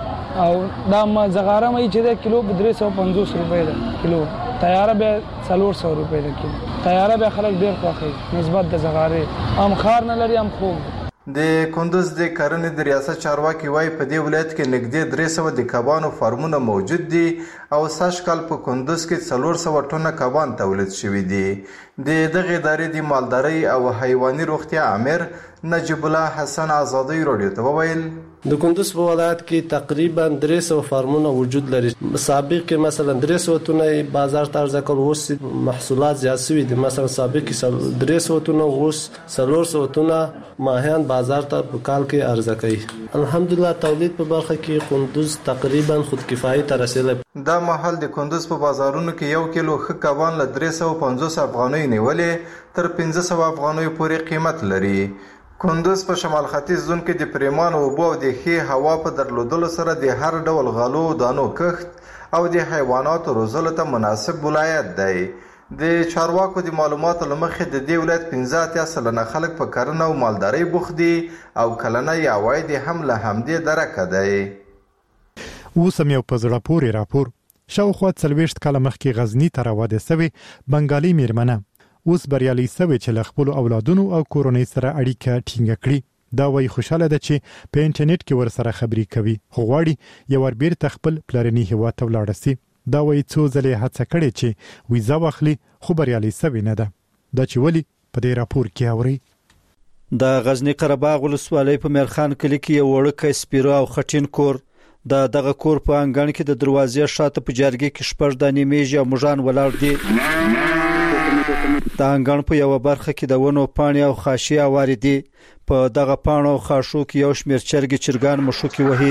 او دا زغاره ماهي چې دی کیلو په درې سوه پنځوس روپۍ ده کیلو، تیاره بیا څلور سوه روپۍ ده کیلو. تیاره بیا خلک ډېر خوښوي نسبت د زغارې، هم خار نه لري هم خوږ. د کندز د کرنې د ریاست چارواکي وایي په دې ولایت کې نږدې درې سوه د کبانو فارمونه موجود دي او سږ کال په کندوز کې څلور سوه ټنه کبان تولید شوي دي. د دغې ادارې د مالدارۍ او حیواني روغتیا امیر نجیب الله حسن آزادۍ راډیو ته وویل د کندوز په ولایت کې تقریبا درې سوه فارمونه وجود لري. سابق کې مثلا درې سوه ټنه بازار ته عرضه کول، اوس محصولات زیات شوي دي. مثلا سابق کې درې سوه ټنه، اوس څلور سوه ټنه ماهیان بازار ته په کال کې عرضه کوي. الحمدلله تولید په برخه کې کندوز تقریبا خودکفایي ته رسیدلی. دا مهال د کندوز په بازارونو کې یو کیلو ښه کبان له درې سوه پنځوس افغانیو نیولې تر پنځه سوه افغانیو پورې قیمت لري. کندوز په شمال ختیځ زون کې د پریمانو اوبو او د ښې هوا په درلودلو سره د هر ډول غلو دانو کښت او د حیواناتو روزلو ته مناسب ولایت دی. د چارواکو د معلوماتو له مخې د دې ولایت پنځه اتیا سلنه خلک په کرنه او مالدارۍ بوخت دي او کلنی عواید هم له همدې درکه دی. اوس هم یو په زړه پورې راپور. شاوخوا څلوېښت کاله مخکې غزني ته راواده سوې بنګالي میرمنه اوس بریالۍ سوې چې له خپلو اولادونو او کورنۍ سره اړیکه ټینګه کړي. دا وایي خوشحاله ده چې په انټرنیټ کې ورسره خبرې کوي، خو غواړي یو ور بیرته خپل پلرني هیواد ته ولاړه سي. دا وایي څو ځلې هڅه کړې چې ویزا واخلي خو بریالۍ سوې نه ده. دا چې ولې په دې راپور کې اوري. د غزنی قره باغ ولسوالۍ په میرخان کلي کې یو وړوکی سپیرو او خټین کور د دغه کور په انګړ کې د دروازې شاته په جارګي کې شپږ دانې میږي او موږان ولاړ دي. د انګړ په یو برخه کې د ونو پاڼې او خاشې اوارې دي. په دغه پاڼو او خاشو کې یو شمېر چرګې چرګان مشوکې وهي.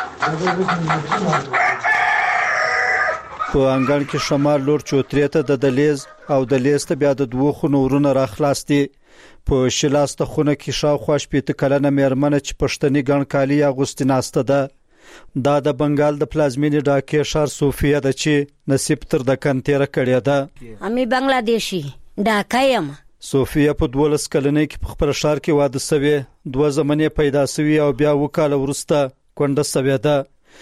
په انګړ کې شمال لور چوترې ته د دهلیز او دهلیز ته بیا د دوو خونو ورونه راخلاص دي. په شلاسته خونه کې شاوخوا شپېته کلنه میرمنه چې پښتني ګڼ کالي اغوستي ناسته ده. دا د بنګال د پلازمینې ډاکې ښار صوفیه ده چې نصیب تر دکن تیره کړې ده. امی بنگلادیشي ډاکه یم. صوفیه په دولس کلنۍ کې په خپل ښار کې واده سوې، دوه زمنې پیدا سوي او بیا اووه کاله وروسته کونډه سوې ده.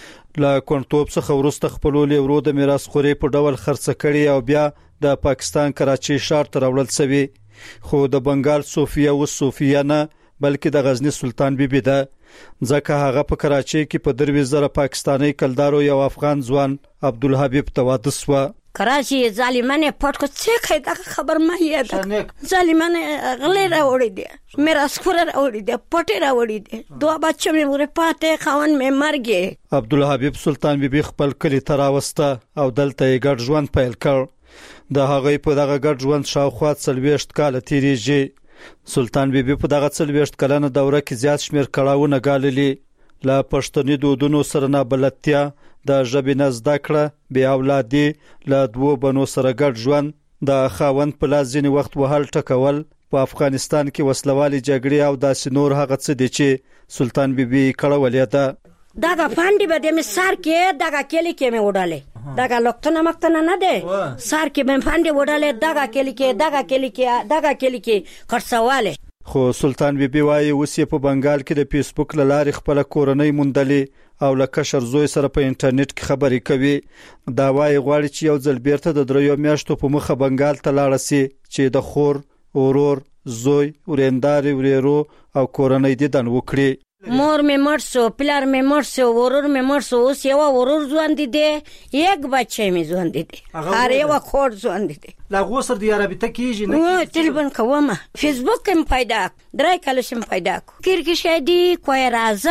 له کونډتوب څخه وروسته خپلو لیورو د میراث خورۍ په ډول خرڅه کړي او بیا د پاکستان کراچۍ ښار ته راوړل سوي. خو د بنګال صوفیه اوس صوفیه نه بلکې د غزنی سلطان بیبي ده، ځکه هغه په کراچۍ کې په درویش زره پاکستاني کلدارو یو افغان ځوان عبدالحبیب ته واده سوه. کراچي ظالمانه پټ کو څه کوي دا خبر ما یاد ظالمانه غلې راوړې دي میرا سکور راوړې دي پټه راوړې دي دوه بچو مې ور پاتې خاون مې مرګي. عبدالحبیب سلطان بیبي خپل کلی ته راوسته او دلته یې ګډ ژوند پیل کړ. د هغې په دغه ګډ ژوند شاوخوا څلوېښت کاله تیریږي. سلطان بیبي په دغه څلوېښت کلنه دوره کې زیات شمېر کړاوونه ګاللي. له پښتني دودونو سره نابلدتیا، د ژبې نه زده کړه، بې اولادي، له دوو بنو سره ګډ ژوند، د خاوند په لاس ځینې وخت وهل ټکول، په افغانستان کې وسلوالې جګړې او داسې نور هغه څه دي چې سلطان بیبي کړولې ده. دغه فانډي به د مسار کې دغه کلی کې مې وډاله دغه لوکتنه مکتنه نه ده سار کې مې فانډي وډاله دغه کلی کې دغه کلی کې دغه کلی کې خرڅواله. خو سلطان بیبي وايي اوس یې په بنګال کې د فیسبوک له لارې خپل کورنۍ موندلې او له کشر زوی سره په انټرنیټ کې خبرې کوي. دا وايي غواړي چې یو ځل بیرته د دریو میاشتو په مخه بنګال ته لاړ شي چې د خور، ورور، زوی، ورېندارې، ورېرو او کورنۍ دیدن وکړي. مور مې مړ شو، پلار مې مړ شو، ورور مې مړ شو، اوس یو ورور ژوند دی، یک بچی مې ژوند دی، هر یو خور ژوند دی. لا غو سر دی رابطه کیږي نه تلیفون کوم، فیسبوک هم پیدا درای کله شم پیدا کو کیر کې شادي کوی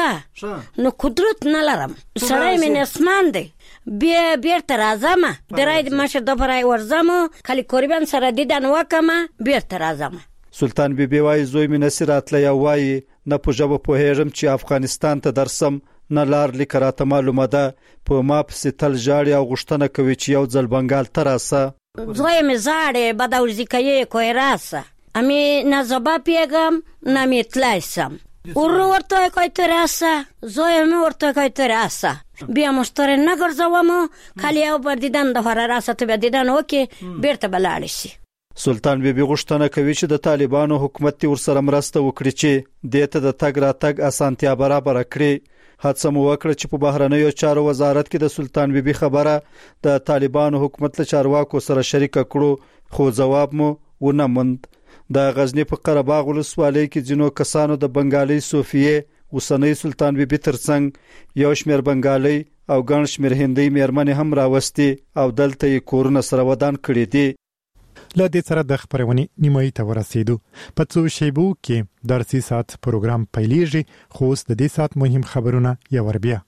راځه نو قدرت نه لرم سړی مې نسمان دی بیا بیرته راځم درای مشه د برای ورځم کلی قربان سره دیدن وکم بیرته راځم. سلطان بیبي وايي زوی مې نصرات له وايي نه په ژبه پوهېږم چې افغانستان ته درسم نه لار لیک راته معلومه ده په ما پسې تل ژاړي او غوښتنه کوي چې یو ځل بنګال ته راسه. زوی مې زاړې بداوزي کوي کوی راسه امی نه زبا پیغام نه مې تلای سم ورو ورته کوی ته راسه زوی مې ورته کوی ته راسه بیا مشتری نه ګرځوم کلی او بر دیدن د هر راسه ته دیدن وکي بیرته بلاړ شي. سلطان بیبي غوښتنه کوي چې د طالبانو حکومت ورسره مرسته وکړي چې دته د تګ راتګ اسانتیا برابر کړي. هڅه مو وکړه چې په بهرنیو چارو وزارت کې د سلطان بیبي خبره د طالبانو حکومت له چارواکو سره شریک کړو خو جواب مو ونه موند. د غزنی په قره باغ ولسوالۍ کې ځینو کسانو د بنګالي صوفیه اوسنۍ سلطان بیبي ترڅنګ یو شمېر بنګالي او ګڼ شمېر هندۍ مېرمنې هم راوستي او دلته یې کورونه سره ودان کړي دي. له دې سره د خبرونې نیمایي ته ورسېدو. په څو شیبو کې درسي ساعت پروګرام پیلېږي، خو اوس د دې ساعت مهم خبرونه یو ور بیا.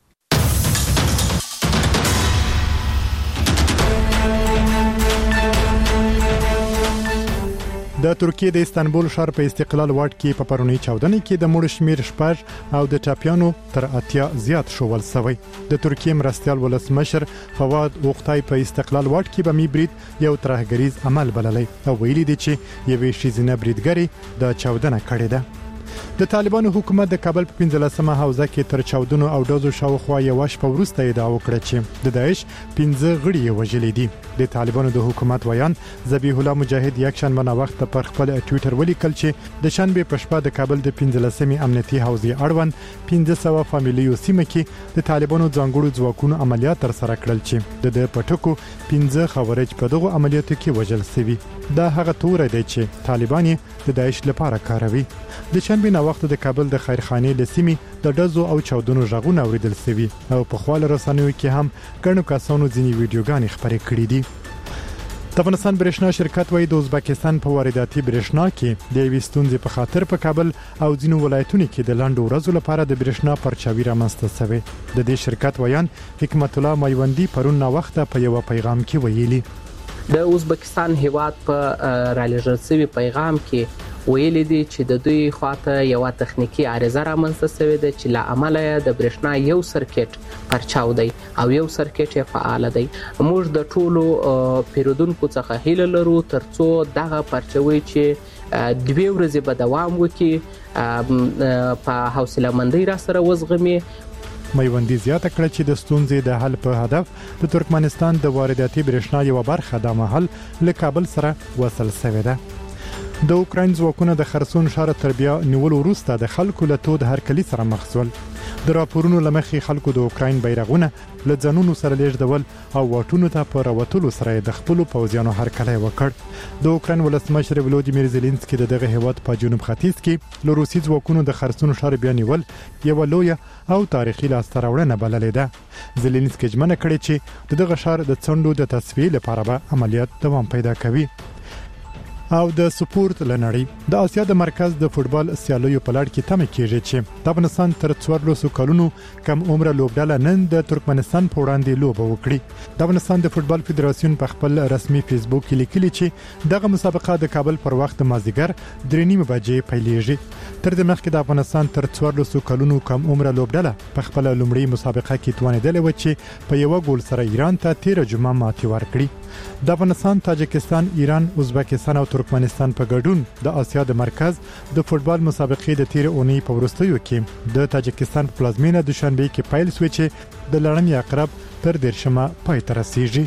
د ترکیه د استانبول ښار په استقلال واټ کې په پرونی چاودنې کې د مړو شمیر شپږ او د ټاپیانو تر اتیا زیات شوول سوی. د ترکیه مرستيال ولسمشر فواد اوقتای په استقلال واټ کې به می برید یو ترهګریز عمل بللی او ویلي دی چې یوې شیزینه بریدګری د چاودنه کړې ده. د طالبانو حکومت د کابل په پنځلسمه حوزه کې تر چاودنو او ډزو شاوخوا یو شپه وروسته ادعا وکړه چې د داعش پنځه غړي وژلي دي. د طالبانو د حکومت ویان ذبیح الله مجاهد یک شنبه نه وخت پر خپل ټوئیټر ولیکل چې د شنبه په شپه د کابل د پنځلسمې امنیتي حوزې اړوند پنځه سوه فامیلیو سیمه کې د طالبانو ځانګړو ځواکونو عملیات تر سره کړل چې د پټکو پنځه خوارج په دغه عملیاتو کې وژل شوي. دا هغه تور دی چې طالبان د داعش لپاره کاروي. د شنبه نه وخت د کابل د خیرخانې لسیمې د ډزو او چاودنو ژغونه اوریدل شوي او په خواله رسنیو کې هم ګڼو کسانو ځینی ویډیوګانې خپرې کړې دي. د افغانستان برېښنا شرکت وايي د ازبکستان په وارداتي برېښنا کې د یوې ستونزې په خاطر په کابل او ځینو ولایتونو کې د لاندو ورځو لپاره د برېښنا پرچاوي رامنځته شوی. د دې شرکت ویان حکمت الله میوندی پرون نه وخت په یو پیغام کې ویلي د ازبکستان هیواد په رالېږل شوی پیغام کې ویلي دي چې د دوی خواته یو تخنیکی عارضه رامنځته شوې ده چې له امله د برېښنا یو سرکټ پرچاو دی او یو سرکټ یې فعال دی. موږ د ټولو پیرودونکو څخه هیله لرو ترڅو دغه پرچاوي چې دوه ورځې به دوام وکړي په حوصله مندۍ را سره وزغمي. میوندی زیاته کړه چې د ستونزې د حل په هدف د ترکمنستان د وارداتي برېښنا یو برخه د محل له کابل سره وصل شوې ده. د اوکراین ځواکونه د خرسون ښار تر بیا نیولو وروسته د خلکو له تود هرکلي سره مخ شول. د راپورونو لمخې خلکو د اوکراین بیرغونه له ځانونو سره لیږدول او واټونو ته په راوتلو سره د خپل پوځیانو هرکلی وکړ. د اوکراین ولسمشر ولودیمیر زيلنسکي د دغه هیواد په جنوب ختیځ کې له روسي ځواکونو د خرسون ښار بیا نیول یو لویه او تاریخي لاسته راوړنه بللې ده. زيلنسکي ژمنه کړې چې دغه ښار د څنډو د تصفیې لپاره به عملیات دوام پیدا کوي. او د سپورت لنړی د اسیا د مرکز د فوتبال سیالیو په لړ کې تمه کیږي چې د افغانستان تر څوارلسو کلونو کم عمره لوبډله نن د ترکمنستان په وړاندې لوبه وکړي. د افغانستان د فوتبال فدراسیون په خپل رسمي فیسبوک کې لیکلي چې دغه مسابقه د کابل پر وخت مازیګر درې نیمه بجې پیلېږي. تر دې مخکې د افغانستان تر څوارلسو کلونو کم عمره لوبډله په خپل لومړی مسابقه کې توانیدلې و چې په یو ګول سره ایران ته تیر جمعه ماتې ورکړي. د افغانستان، تاجکستان، ایران، ازبکستان او ترکمنستان په ګډون د اسیا د مرکز د فوتبال مسابقې د تیر اونۍ په وروستیو کې د تاجکستان په پلازمینه دوشنبه کې پیل شوې چې د لړمې عقرب تر دیرشمه پای ته رسیږي.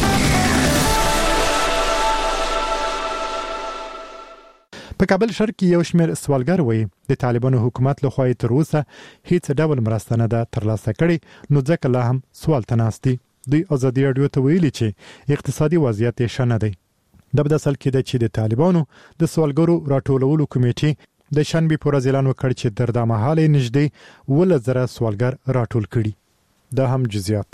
په کابل شهر کې یو شمېر سوالګر وایي د طالبانو حکومت لخوا تر اوسه هیڅ ډول مرسته نه ده ترلاسه کړې، نو ځکه لا هم سوال تناستي. دوی ازادي رادیو ته ویلي چې اقتصادي وضعیت یې ښه نه دی. د بداسل کې د چې د طالبانو د سوالګرو راټولولو کمیټې د شنبه پر ورځ اعلان وکړ چې تر دا مهاله نږدې ولس زره سوالګر راټول کړي. دا هم جزئیات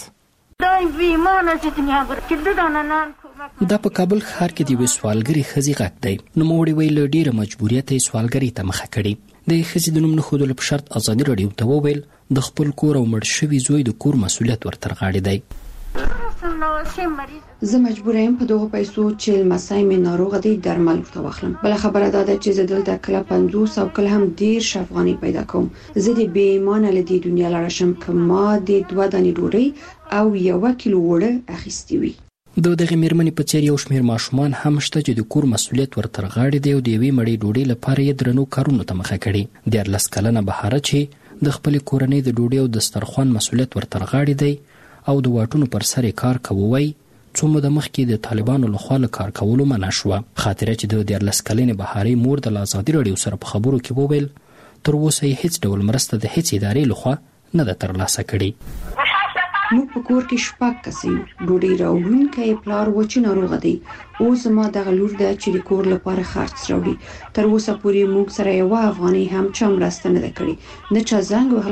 دا په کابل ښار کې د سوالګری خزي غږ دی. نو موړي ویل ډیره مجبوریت سوالګری ته مخه کړي. د خزي د نوم نه خودل په شرط ازادي رادیو ته وویل د خپل کور او مړ شوی زوی د کور مسولیت ورتر غاړي دی. زه مجبور یم په دغه پیسو چې لمسای مې ناروغ دی درمل ورته واخلم. بل خبره ده چې زه دلته کله پنځوس او کله هم ډیر افغاني پیدا کوم. زه د بې ایمانه لدی دنیا لاړ شم کما د دوه دانې ډوډۍ او یو کیلو وړه اخیستې وي. د دغه میرمنې په څیر یو شمېر ماشومان هم شته چې د کور مسولیت ورتر غاړي دی او د یوې مړې ډوډۍ لپاره یې درنو کارونو ته مخه کړي. د لس کلنه بهاره چې د خپل کورنۍ د ډوډۍ او دسترخوان مسولیت ورتر غاړي دی او د واټونو پر سر کار کوي، څو مده مخکې د طالبانو لخوا له کار کولو منع شوه. خاطره چې د دیارلس کلنې بهاري مور د آزادي رادیو سره په خبرو کې وویل تر اوسه هیڅ ډول مرسته د هیڅ ادارې لخوا نه ده ترلاسه کړې. موږ په کور کې شپږ کسي ډوډۍ راوړونکی پلار و چې ناروغ دی او زما دغه لور ده چې د کور لپاره خرڅ راوړي. تر اوسه پورې موږ سره یو افغاني هم چا مرسته نه ده کړې، نه چا زنګ وهلی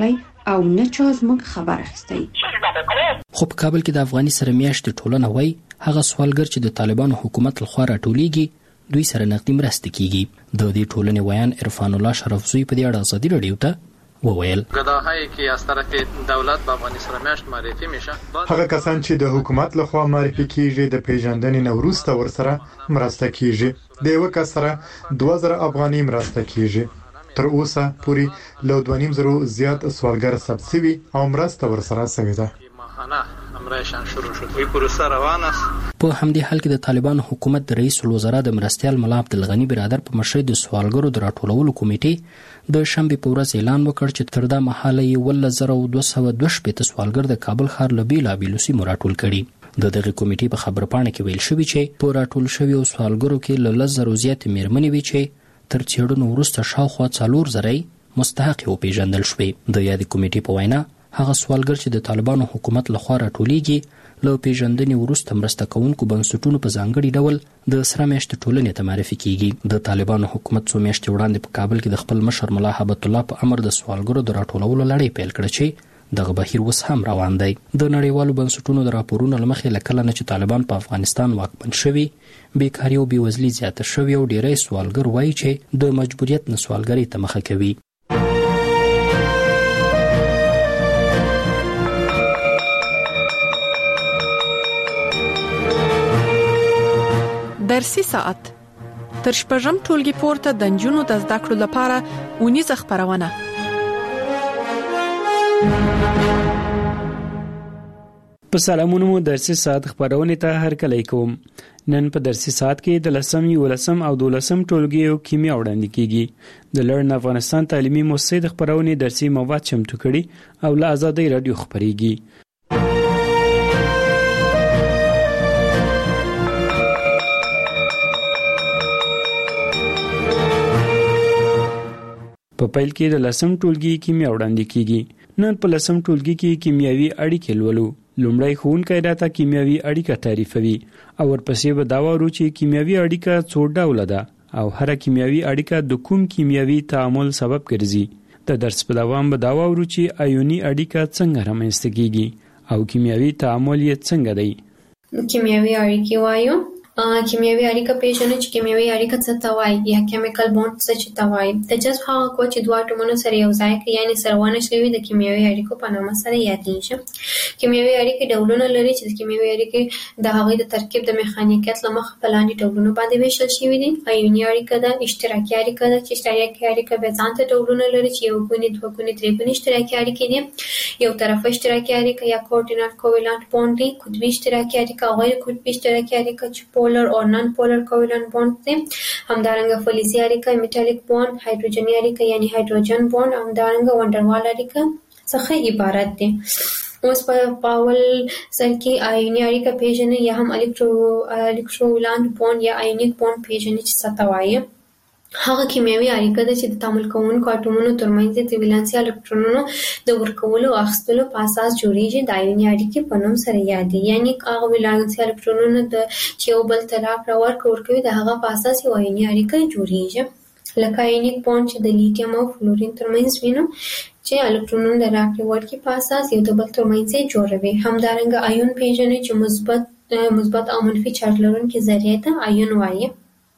او نه چا زموږ خبر اخیستی. خو په کابل کې د افغاني سره میاشتې ټولنه وای هغه سوالګر چې د طالبانو حکومت لخوا راټولیږي دوی سره نقدي مرسته کیږي. د دې ټولنې ویان عرفان الله شرفزوی په دې اړه ازادي رادیو ته وویل گداهایی که از طرف دولت به افغانی سره میاشت معرفی میشه هغه کسان چې د حکومت لخوا معرفي کیږي د پیژندنې نه وروسته ورسره مرسته کیږي. د یو کس سره دوه زره افغاني مرسته کیږي. تر اوسه پورې له دوه نیم زرو زیات سوالګر ثبت شوي او مرسته ورسره شوې ده. امرایشان شروع شد. وی پروسه روان است. په همدې حال کې د طالبانو حکومت د رئیس الوزرا د مرستيال ملا عبدالغنی برادر په مشرۍ د سوالګرو د راټولولو کمیټې د شنبه په ورځ اعلان وکړ چې تر دا مهاله یې ول زره دوه سوه دوه شپږ سوالګر د کابل ښار له بیلابیلو سیمو راټول کړي. د دغه کمیټې په خبرپاڼه کې ویل شوی چې په راټول شویو سوالګرو کې له لس زرو زیات میرمنې وي چې تر څېړنو وروسته شاوخوا څلور زره مستحق وپېژندل شوې. د یادې کمیټې په وینا هغه سوالګر چې د طالبانو حکومت لخوا راټولیږي له پیژندنې وروسته مرسته کوونکو بنسټونو په ځانګړي ډول د سره میاشتې ټولنې ته معرفي کیږي. د طالبانو حکومت څو میاشتې وړاندې په کابل کې د خپل مشر ملا هبت الله په امر د سوالګرو د راټولولو لړۍ پیل کړه چې دغه بهیر اوس هم روان دی. د نړیوالو بنسټونو د راپورونو له مخې له کله نه چې طالبان په افغانستان واکمن شوي بیکاري او بېوزلي زیاته شوې او ډیری سوالګر وایي چې د مجبوریت نه سوالګرۍ ته مخه کوي. درسي ساعت تر شپږم ټولګي پورته د نجونو د زده کړو لپاره اونیزه خپرونه. په سلامونو مو درسي ساعت خبرونه ته هرکلی کوم. نن په درسي ساعت کې د لسم یولسم او دولسم ټولګي کیمیا وړاندې کیږي. د لرن افغانستان تعلیمي مؤسسې د خبرونه درسي مواد چمتو کړي او له آزادۍ رادیو خبريږي. په پیل کې د لسم ټولګي کیمیا وړاندې کیږي. نن په لسم ټولګي کې کیمیاوي اړیکې لولو. لومړی ښوونکی راته کیمیاوي اړیکه تعریفوي او ورپسې به دا وایو چې کیمیاوي اړیکه څو ډوله ده او هر کیمیاوي اړیکه د کوم کیمیاوي تعامل سبب ګرځي. د درس په دوام به دا وایو چې آیوني اړیکه څنګه رامنځته کیږي او کیمیاوي تعامل یې څنګه دی. کیمیاوي اړیکې وایو. کیمیاوي اړیکه پیژنو چې کیمیاوي اړیکه څه ته وایي یا کیمیکل بوند څه چې ته وایي. د جذب هغه قوه چې دوه اټومونه سره یو ځای کوي یعنې سره ونښلوي د کیمیاوي اړیکو په نامه سره یادېږي. کیمیاوي اړیکې ډولونه لري چې د کیمیاوي اړیکې د هغوی د ترکیب د میخانیکیت له مخې په لاندې ډولونو باندې ویشل شوي دي. آیوني اړیکه ده، اشتراکي اړیکه ده چې اشتراکي اړیکه بیا ځان ته ډولونه لري چې یو ګونې دوه ګونې درې ګونې اشتراکي اړیکې دي. یو طرفه اشتراکي اړیکه یا کوردینیټ کوولنت بوند دی. قطبي اشتراکي اړیکه او غیر قطبي اشتراکي اړیکه چې پولر او نان پولر کوولنت بوند دی. همدارنګه فلزي اړیکه میټالیک بوند، هایدروجني اړیکه یعنی هایدروجن بوند او همدارنګه وندروال اړیکه څخه عبارت دي. اوس په پاول سر کې آیوني اړیکه پیژنې یا هم الکترو الکترولانت بوند یا آیونیک بوند پیژنې چې څه ته وایي. هغه کیمیاوي اړیکه ده چې د تعامل کوونکو اټومونو ترمنځ د ولانسي الکترونونو د ورکولو او اخیستلو په اساس جوړیږي. د آیوني اړیکې په نوم سره یادېږي. یعنی هغه ولانسي الکترونونو د چې یو بل ته راکړه ورکړه ورکوي د هغه په اساس یو آیوني اړیکه جوړیږي. لکه آیونیک بوند چې د لیتیم او فلورین ترمنځ وینو چې الکترونونه د راکړې ورکړې په اساس یو د بل ترمنځ جوړوي. همدارنګه آیون پیژنې چې مثبت مثبت او منفي چارج لرونکي ذرې ته آیون وایي.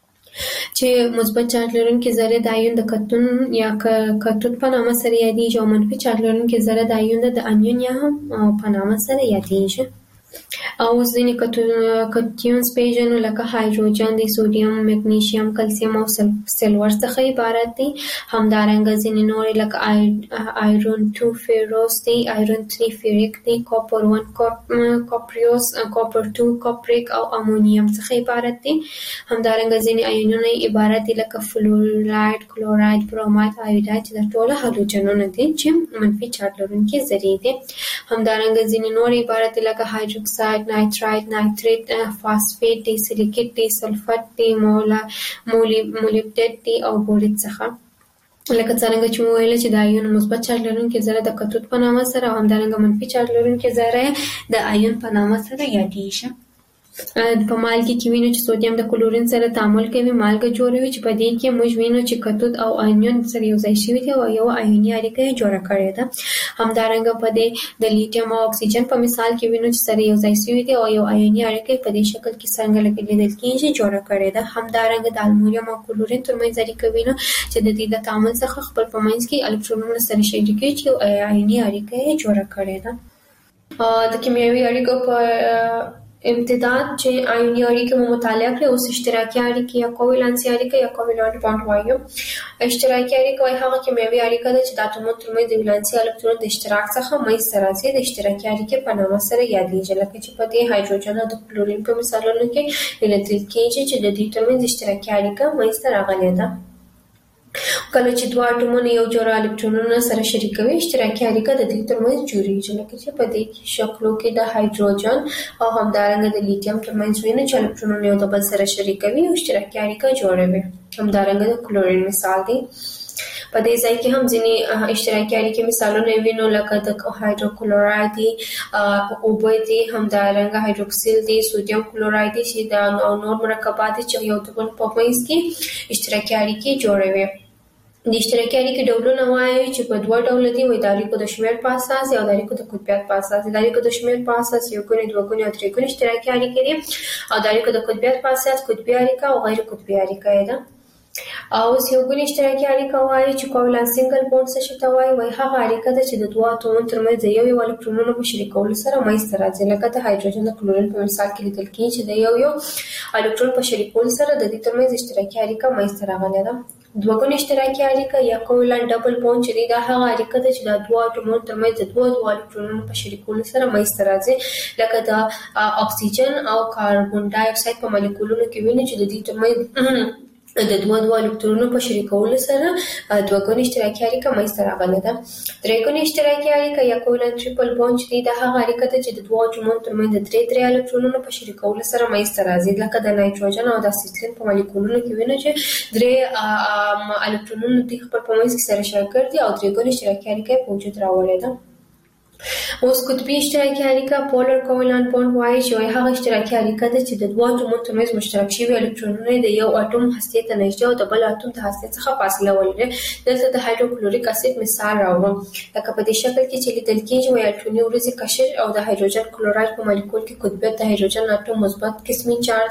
چې مثبت چارج لرونکي ذره د آیون د کتون یا کتود په نامه سره یادېږي او منفي چارج لرونکي ذره د آیون د انیون یا هم په نامه سره یادېږي. او ځینې کتیونز پیژنو لکه هایدروجن دی، سودیم، مګنیشیم، کلسیم او سلور څخه عبارت دي. همدارنګه ځینې نورې لکه آیرون ټو فیروس دی، آیرون تھری فیریک دی، کاپر ون کاپریوس، کاپر ټو کاپریک او امونیم څخه عبارت دي. همدارنګه ځینې آیونونه عبارت دي لکه فلوراید، کلوراید، بروماید، آیوداید چې د ټوله هالوجنونه دي چې منفي چارج لرونکي ذرې دي. همدارنګه ځینې نور عبارت دي لکه هایدروکساید، نایترایت، نایتریت، فاسفیټ دی، سیلیکیټ دی، سلفټ دی، مولا مولبډیټ دی او بوریت څخه. لکه څنګه چې مو ویل چې د آیون مثبت چارج لرونکي ذره د کتود په نامه سره او همدارنګه منفي چارج لرونکي ذره د آیون په نامه سره یادېږي. په مالګه کې وینو چې سودیم د کلورین سره تعامل کوي مالګه جوړوي چې په دې کې موږ وینو چې کتود او آیون سره یو ځای شوي دي او یو آیوني اړیکه یې جوړه کړې ده. همدارنګه په دې د لیتیم او اکسیجن په مثال کې وینو چې سره یو ځای شوي دي او یو آیوني اړیکه په دې شکل کې څنګه لیدل کېږي جوړه کړې ده. همدارنګه د المونیم او کلورین ترمنځ اړیکه وینو چې د دې د تعامل څخه خپل په منځ کې الکترونونه سره شریکوي چې آیوني اړیکه یې جوړه کړې ده. د کیمیاوي اړیکو په امتداد چې آیوني اړیکې مو مطالعه کړې اوس اشتراکي اړیکې یا کوولانسي اړیکه یا کوولانت بانډ وایو. اشتراکي اړیکه وایي هغه کیمیاوي اړیکه ده چې د اتومونو ترمنځ د ولانسي الکترون د اشتراک څخه منځته راځي. د اشتراکي اړیکې په نامه سره یادېږي لکه چې په دې هایدروجن او د کلورین په مثالونو کې لیدل کېږي چې د دې ترمنځ اشتراکي اړیکه منځته راغلې ده. کله چې دوه اټومونه یو جوړه الکترونونه سره شریکوي اشتراکي اړیکه د دې ترمنځ جوړیږي لکه چې په دې شکلو کې د هایدروجن او همدارنګه د لیتیم ترمنځ وینو چې الکترونونه یو د بل سره شریکوي او اشتراکي اړیکه جوړوي. همدارنګه د کلورین مثال دی. په دې ځای کې هم ځینې اشتراکي اړیکې مثالونه وینو لکه د هایدروکلوراید دي، اوبه دي، همدارنګه هایدروکسیل دي، سودیم کلوراید دي چې د نور مرکبات دي چې یو د بل په منځ کې اشتراکي اړیکې جوړوي. د اشتراکي اړیکې ډولونه وایي چې په دوه ډوله دي، وایي د اړیکو د شمېر په اساس او د اړیکو د قطبیت په اساس. د اړیکو د شمېر په اساس یو ګونې، دوه ګونې او درې ګونې اشتراکي اړیکې دي او د اړیکو د قطبیت په اساس قطبي اړیکه او غیر قطبي اړیکه ده. او اوس یو ګونې اشتراکي اړیکه وایي چې کوولانت سنگل بونډ څه شي ته وایي؟ وایي هغه اړیکه ده چې د دوه اتومونو ترمنځ د یو یو الکترونونو په شریکولو سره منځته راځي. لکه د هایدروجن د کلورین په مثال کې لیدل کېږي چې د یو یو الکترون په شریکولو سره د دې ترمنځ اشتراکي اړیکه منځته راغلې ده. دوه ګونې اشتراکي اړیکه یا کوولانت ډبل بونډ چې دی دا هغه اړیکه ده چې د دوه اتومونو ترمنځ د دوه دوه الکترونونو په شریکولو سره منځته راځي. لکه د اکسیجن او کاربن ډای اکساید په مالیکولونو کې ویني چې د دې ترمنځ د دوه دوه الکترونونو په شریکولو سره دوه ګونې اشتراکي اړیکه منځته راغلې ده. درې ګونې اشتراکي اړیکه یا کوولانت ټریپل بونډ چې دی دا هغه اړیکه ده چې د دوه اتومونو ترمنځ د درې درې الکترونونو په شریکولو سره منځته راځي. لکه د نایتروجن او د اسیټلین په مالیکولونو کې وینو چې درې الکترونونو د خپل په منځ کې سره شریک دي او درې ګونې اشتراکي اړیکه په وجود راوړې ده. اوس قطبي اشتراکي اړیکه پولر کوولانت بونډ وایي چې وایي هغه اشتراکي اړیکه ده چې د دوه اتومونو ترمنځ مشترک شوي الکترونونه د یو اټوم هستې ته نږدې او د بل اټوم د هستې څخه فاصله ولري. دلته د هایدروکلوریک اسید مثال راوړم. لکه په دې شکل کې چې لیدل کېږي وایي الکتروني وریځې کشش او د هایدروجن کلوراید په مالیکول کې قطبیت د هایدروجن اټوم مثبت قسمي چارج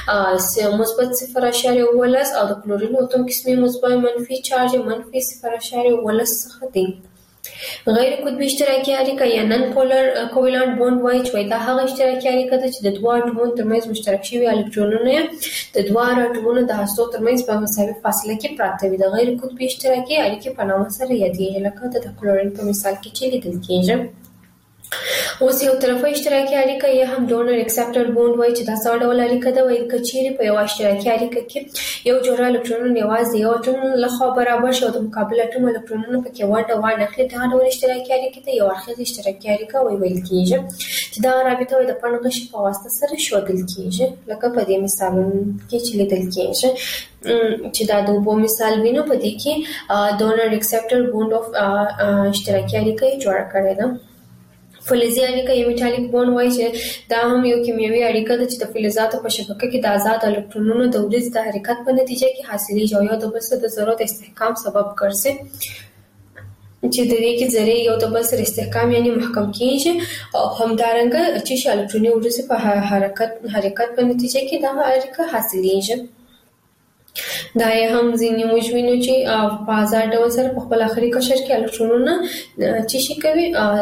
مثبت صفر اعشاریه اوولس او د کلورین اټوم قسمي مثبت منفي چارج منفي صفر اعشاریه اوولس څخه دی. غیر قطبي اشتراکي اړیکه یا نن پولر کوولانت بونډ وایي چې دا هغه اشتراکي اړیکه ده چې د دوه اټومونو ترمنځ مشترک شوي الکترونونه د دوه اټومونو د هستو ترمنځ په مساوي فاصله کې پراته وي. د غیر قطبي اشتراکي اړیکې په نامه سره یادېږي لکه د کلورین په مثال کې چې لیدل کېږي. اوس یو طرفه اشتراکي اړیکه یا هم ډونر اکسپټر بونډ وایي چې دا څه ډول اړیکه ده؟ وایي که چیرې په یوه اشتراکي اړیکه کې یو جوړه الکترونونه یوازې یو اټوم لخوا برابر شي او د مقابل اټوم الکترونونه پکې ونډه وانخلي دا ډول اشتراکي اړیکې ته یو اړخیزه اشتراکي اړیکه ویل کېږي چې دا رابطه د پنغشي په واسطه سره ښودل کېږي. لکه په دې مثالونو کې چې لیدل کېږي چې دا د اوبو مثال وینو په دې کې ډونر اکسپټر بونډ اف اشتراکي اړیکه یې جوړه کړې ده. فلزي اړیکه یا میټالیک بونډ وایي چې دا هم یو کیمیاوي اړیکه ده چې د فلزاتو په شبکه کې د آزاد الکترونونو د وریځ د حرکت په نتیجه کې حاصلېږي او یو د بل سره د ذرو د استحکام سبب ګرځي چې د دې کې ذرې یو د بل سره استحکام یعنی محکم کېږي او همدارنګه چې الکتروني وریځ په حرکت حرکت په نتیجه کې دا اړیکه حاصلېږي. دا یې هم ځینې موږ وینو چې په آزاد ډول سره په خپل آخري قشر کې الکترونونه چې شي کوي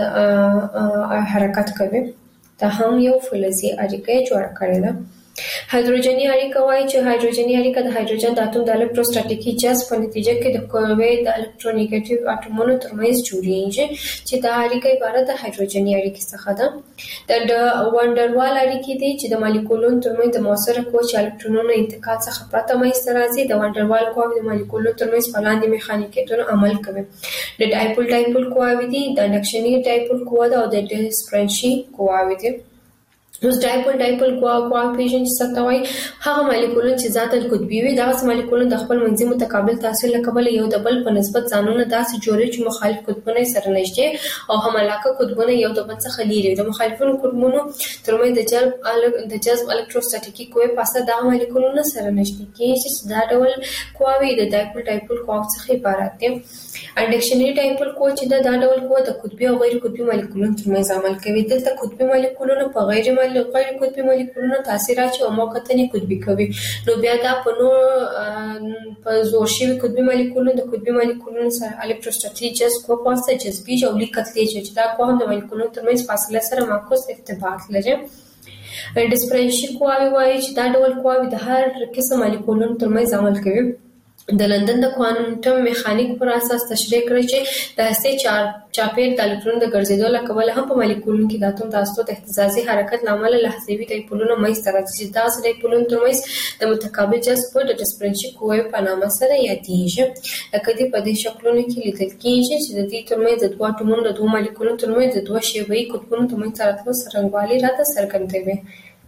حرکت کوي. دا هم یو فلزي اړیکه جوړه کړې ده. هایدروجني اړیکه وایي چې هایدروجني اړیکه د هایدروجن د اتوم د الکتروستاتیکي جذب په نتیجه کې د قوې د الکترونیګیټیو اټومونو ترمنځ جوړیږي چې دا اړیکه عبارت د هایدروجني اړیکې څخه ده. د وانډروال اړیکې دي چې د مالیکولونو ترمنځ د مؤثره قوه چې الکترونونو انتقال څخه پرته منځته راځي. د وانډروال قوه د مالیکولونو ترمنځ په لاندې میخانیکیتونو عمل کوي. د ډایپول ډایپول قوه دي، د انډکشني ډایپول قوه ده او د ډسپرنشي قوه دي. اوس ډایپول ډایپول کوآ پیژن چې څه ته وایي هغه مالیکولونه چې ذاتاً قطبي وي دغسې مالیکولونه د خپل منځي متقابل تاثیر له کبله یو د بل په نسبت ځانونه داسې جوړوي چې مخالف قطبونه یې سره نږدې او همعلاقه قطبونه یو د بل څخه لیرې وي. د مخالفونو قطبونو ترمنځ د جذب د جذب الکتروستاتیکي قوې په اثر دغه مالیکولونه سره نږدې کېږي چې دا ډول قواوې د ډایپول ډایپول قواو څخه عبارت دي. انډکشنري ډایپول قوه چې ده دا ډول قوه د قطبي او غیر قطبي مالیکولونو ترمنځ عمل کوي. دلته قطبي مالیکولونه په غیر غیر قطبي مالیکولونو تاثیر اچوي او موقتاً قطبي کوي. نو بیا دا په نو په زور شوي قطبي مالیکولونو د قطبي مالیکولونو سره الکتروستاتیک جذب قوه په واسطه جذبیږي او لیک کتلېږي چې دا قوه هم د مالیکولونو ترمنځ فاصله سره معکوس ارتباط لري. ډسپرنشي قواوې وایي چې دا ډول قواوې د هر قسم مالیکولونو ترمنځ عمل کوي. د لندن د کوانټم میخانیک پر اساس تشریح کړی چې د هستې چار چاپیر د الکترون د ګرځېدو له کبله هم په مالیکولونو کې د اتوم د هستو د اهتزازي حرکت له امله لحظوي ډایپولونه منځته راځي چې داسې ډایپولونو ترمنځ د متقابل جذب د ډسپرنشي قوې په نامه سره یادېږي. لکه دې په دې شکلونو کې لیدل کېږي چې د دې ترمنځ د دوه اتومونو د دوو مالیکولونو ترمنځ د دوه شیبهیي قطبونو ترمنځ راتلو څرنګوالی راته څرګندوي.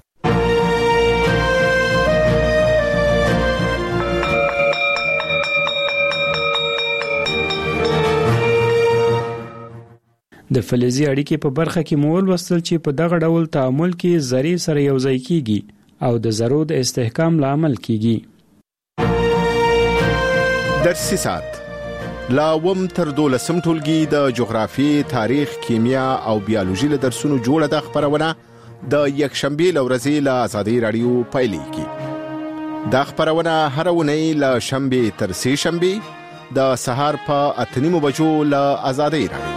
د فلزي اړیکې په برخه کې مو ولوستل چې په دغه ډول تعامل کې ذرې سره یوځای کیږي او د ذرو د استحکام لامل کیږي. درسي سات لا وم تر دولسم ټولګي د جغرافي، تاریخ، کیمیا او بیولوژي له درسونو جوړه د خبرونه د یکشنبه لورځي له آزادۍ رادیو پایلیږي. دا خبرونه هر ونی له شنبه تر سه شنبه د سهار په اتنیمو بجو له آزادۍ رادیو.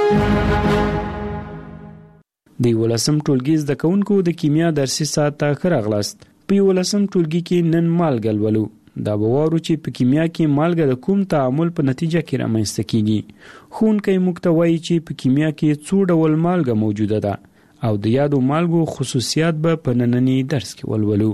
د ولسم ټولګي زده کوونکو د کیمیا درسي ساعت ته ښه راغلاست. په ولسم ټولګي کې نن مالګه لولو. دا به وارو چې په کیمیا کې مالګه د کوم تعامل په نتیجه کې رامنځته کیږي. ښوونکی موږ ته وایي چې په کیمیا کې څو ډول مالګه موجوده ده او د یادو مالګو خصوصیات به په ننني درس کې ولولو.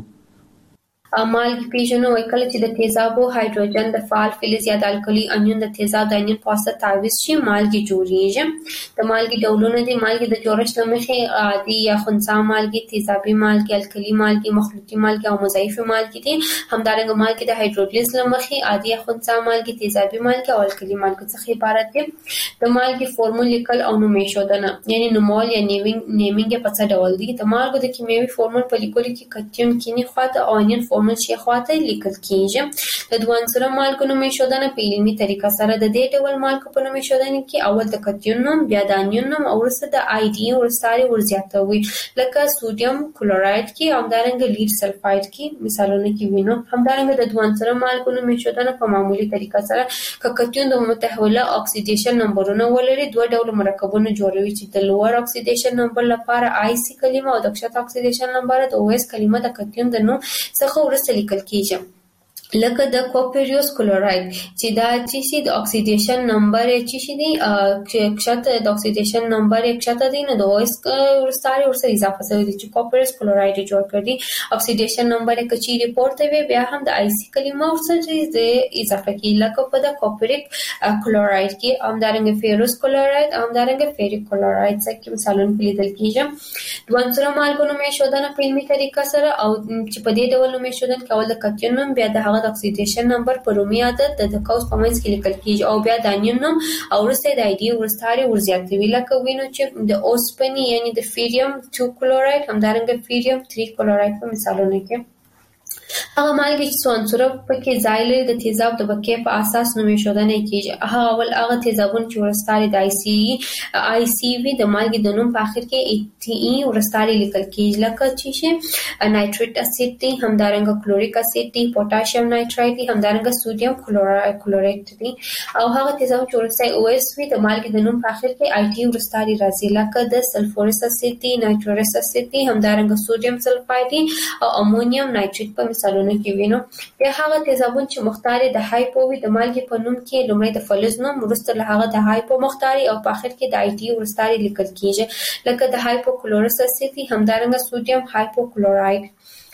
مالګې پیژنو وایي کله چې د تیزابو هایدروجن د فعال فلز یا د الکلي انیون د تیزاب د انیون په واسطه تعویض شي مالګې جوړیږي. د مالګې ډولونه دي مالګې د جوړښت له مخې عادي یا خنثی مالګې، تیزابي مالګې، الکلي مالګې، مخلوطي مالګې او مضاعفې مالګې دي. همدارنګه مالګې د هایدرولیز له مخې عادي یا خنثی مالګې، تیزابي مالګې او الکلي مالګې څخه عبارت دي. د مالګې فورمول لیکل او نوم ایښودنه یعنی نومول یا نیمینګ نیمینګ په څه ډول دي. د مالګو د کیمیاوي فورمول په لیکلو کې کتیون کینی خواته او انیون فورمول چې خواته لیکل کیږي. د دوه عنصره مالګو نوم ایښودنه په علمي طریقه سره د دې ډول مالګو په نوم ایښودنه کې اول د کتیون نوم، بیا د انیون نوم او وروسته د آی ډي ورسره ورزیاتوي. لکه سوډیم کلوراید کې همدارنګه لیډ سلفاید کې مثالونه کې وینو. همدارنګه د دوه عنصره مالګو نوم ایښودنه په معمولی طریقه سره ک کتیون د متحوله اکسیډیشن نمبرونه ولري دوه ډول مرکبونه جوړوي چې د لوړ اکسیډیشن نمبر لپاره آی سی کلمه او د کښته اکسیډیشن نمبر د او اس کلمه د کتیون د نوم څخه ورسته لیکل کیږي. لکه د کوپریوس کلوراید چې دا چې سي د اکسیډیشن نمبر چې شي دی کښته د اکسیډیشن نمبر کښته دی نو د او اس ورسره ورسره اضافه شوی دی چې کوپریوس کلوراید جوړ کړي. اکسیډیشن نمبر کچې ریپورت وي بیا هم د آی سی کلمه ورسره د اضافه کی. لکه په د کوپریک کلوراید کې همدارنګه فیروس کلوراید همدارنګه فیریک کلوراید څخه مثالونه لیدل کیږي. دوه عنصره مالګو نوم ایښودنه په علمي طریقه سره او چې په دې ډول نوم ایښودنه کول د کتیون نوم بیا د د اکسیډیشن نمبر په رومي عدد د قوس په منځ کې لیکل کیږي او بیا د انیون نوم او وروسته د آی ډي ورسره ورزیاتوي. لکه وینو چې د اوسپنې یعنی د فیریم دوه کلوراید همدارنګه فیریم درې کلوراید په مثالونه کې. هغه مالګې چې څو عنصره پکې ځای لري د تیزاب د بقیې په اساس نوم ایښودنه کیږي. هغه اول هغه تیزابونه چې ورسره د آی سی آی سی وی د مالګې د نوم په اخر کې ای ټي ای ورسره لیکل کیږي. لکه چې نایتریک اسید دی همدارنګه کلوریک اسید دی، پوتاشیم نایترایت دی، همدارنګه سوډیم کلوراید کلوریت دی. او هغه تیزاب چې ورسره او اس وی د مالګې د نوم په اخر کې آی ټي ورسره راځي. لکه د سلفورس اسید دی، نایتروس اسید دی، همدارنګه سوډیم سلفاید دی او امونیم نایتریت په مثالونه کې وینو. بیا هغه تیزابونه چې مختاري د هایپو وي د مالګې په نوم کې لومړی د فلز نوم وروسته له هغه د هایپو مختاري او په اخر کې د آی ټي ورسره لیکل کیږي. لکه د هایپو کلورس اسید همدارنګه سوډیم هایپو کلوراید.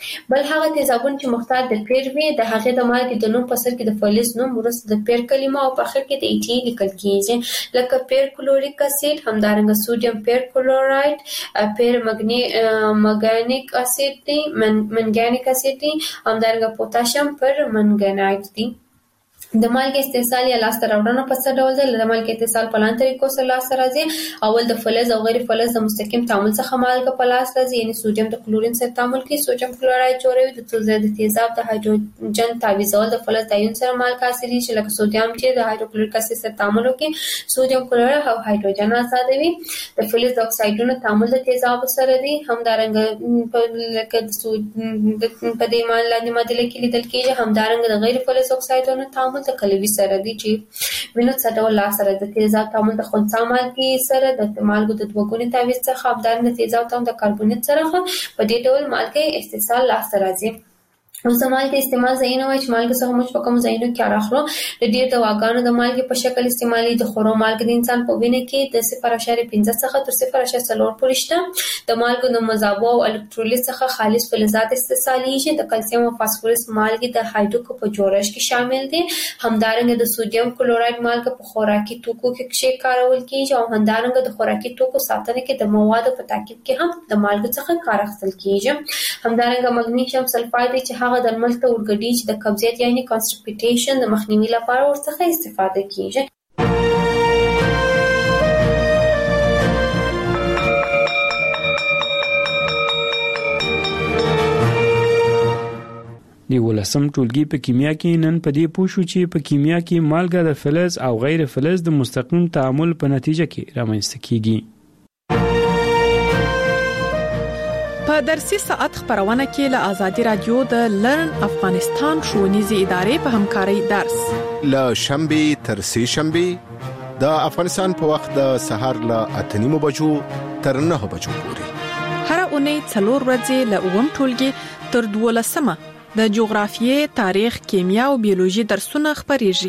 بل هغه تیزابونه چې محتاط د پیر وي د هغې د مالګې د نوم په سر کې د فلز نوم وروسته د پیر کلمه او په اخر کې د ایټي لیکل کیږي لکه پیر کلوریک اسید، همدارنګه سوډیم پیر کلوراید، پیر مګنیک اسید دی منګانیک اسید دی، همدارنګه پوتاشیم پر منګنایټ دی. د مالګې استحصال یا لاسته راوړنه په څه ډول ده؟ د مالګې استحصال په لاندې طریقو سره لاسته راځي. اول د فلز او غیر فلز د مستقیم تعامل څخه مالګه په لاس راځي، یعنی سوډیم د کلورین سره تعامل کوي، سوډیم کلوراید جوړوي. د تیزاب د هایدروجن تعویضول د فلز د ایون سره مالګه حاصلېږي چې لکه سوډیم چې د هایدروکلوریک اسید سره تعامل وکړي سوډیم کلوراید او هایدروجن آزادوي. د فلز د اکسایډونو تعامل د تیزاب سره دی، همدارنګه لکه د په دې مان لاندې معادله کې لیدل کېږي. همدارنګه د غیر فلز اکسایډونو تعامل د کلوي سره دی چې وینو څه ډول لاس سره د تیزاب تعامل د خنثی مالګې سره د مالګو د دوه ګوني تعویض څخه همدارنګه د تیزاب تعامل د کاربونیت سره په دې ډول مالګې استحصال لاس راځي. اوس د مالګې استعمال ځایونه وایي چې مالګې څخه موږ په کومو ځایونو کې کار اخلو. د ډېر دواګانو د مالګې په شکل استعمالي د خورو مالګې د انسان په وینه کې د صفر اعشاریه پنځه څخه تر صفر اعشاریه څلور پورې شته. د مالګو د مذابو او الکترولیت څخه خالص فلزات استحصالیږي. د کلسیم او فاسفورس مالګې د هایډروکو په جوړښت کې شامل دي. همدارنګه د سوډیم کلوراید مالګه په خوراکي توکو کې کارول کېږي او همدارنګه د خوراکي توکو ساتنه کې د موادو په ترکیب کې هم د مالګو څخه کار اخیستل کېږي. همدارنګه مګنیشیم سلفاید چې هغه درمل ته ورګډي چې د قبضیت یعنی کانسټیپیټیشن د مخنیوي لپاره ورڅخه استفاده کیږي. د ولسم ټولګي په کیمیا کې نن په دې پوه شو چې په کیمیا کې مالګه د فلز او غیر فلز د مستقیم تعامل په نتیجه کې رامنځته کیږي. په درسي ساعت خبرونه کې له آزادي رادیو د لرن افغانستان ښوونیزې ادارې په همکارۍ درس له شنبه تر سه شنبه د افغانستان په وخت د سهار له اته نیمو بجو تر نه بجو پورې هر اونۍ څلور ورځې له اووم ټولګي تر دولسمه د جغرافیې، تاریخ، کیمیا او بیولوژي درسونه خبريږي.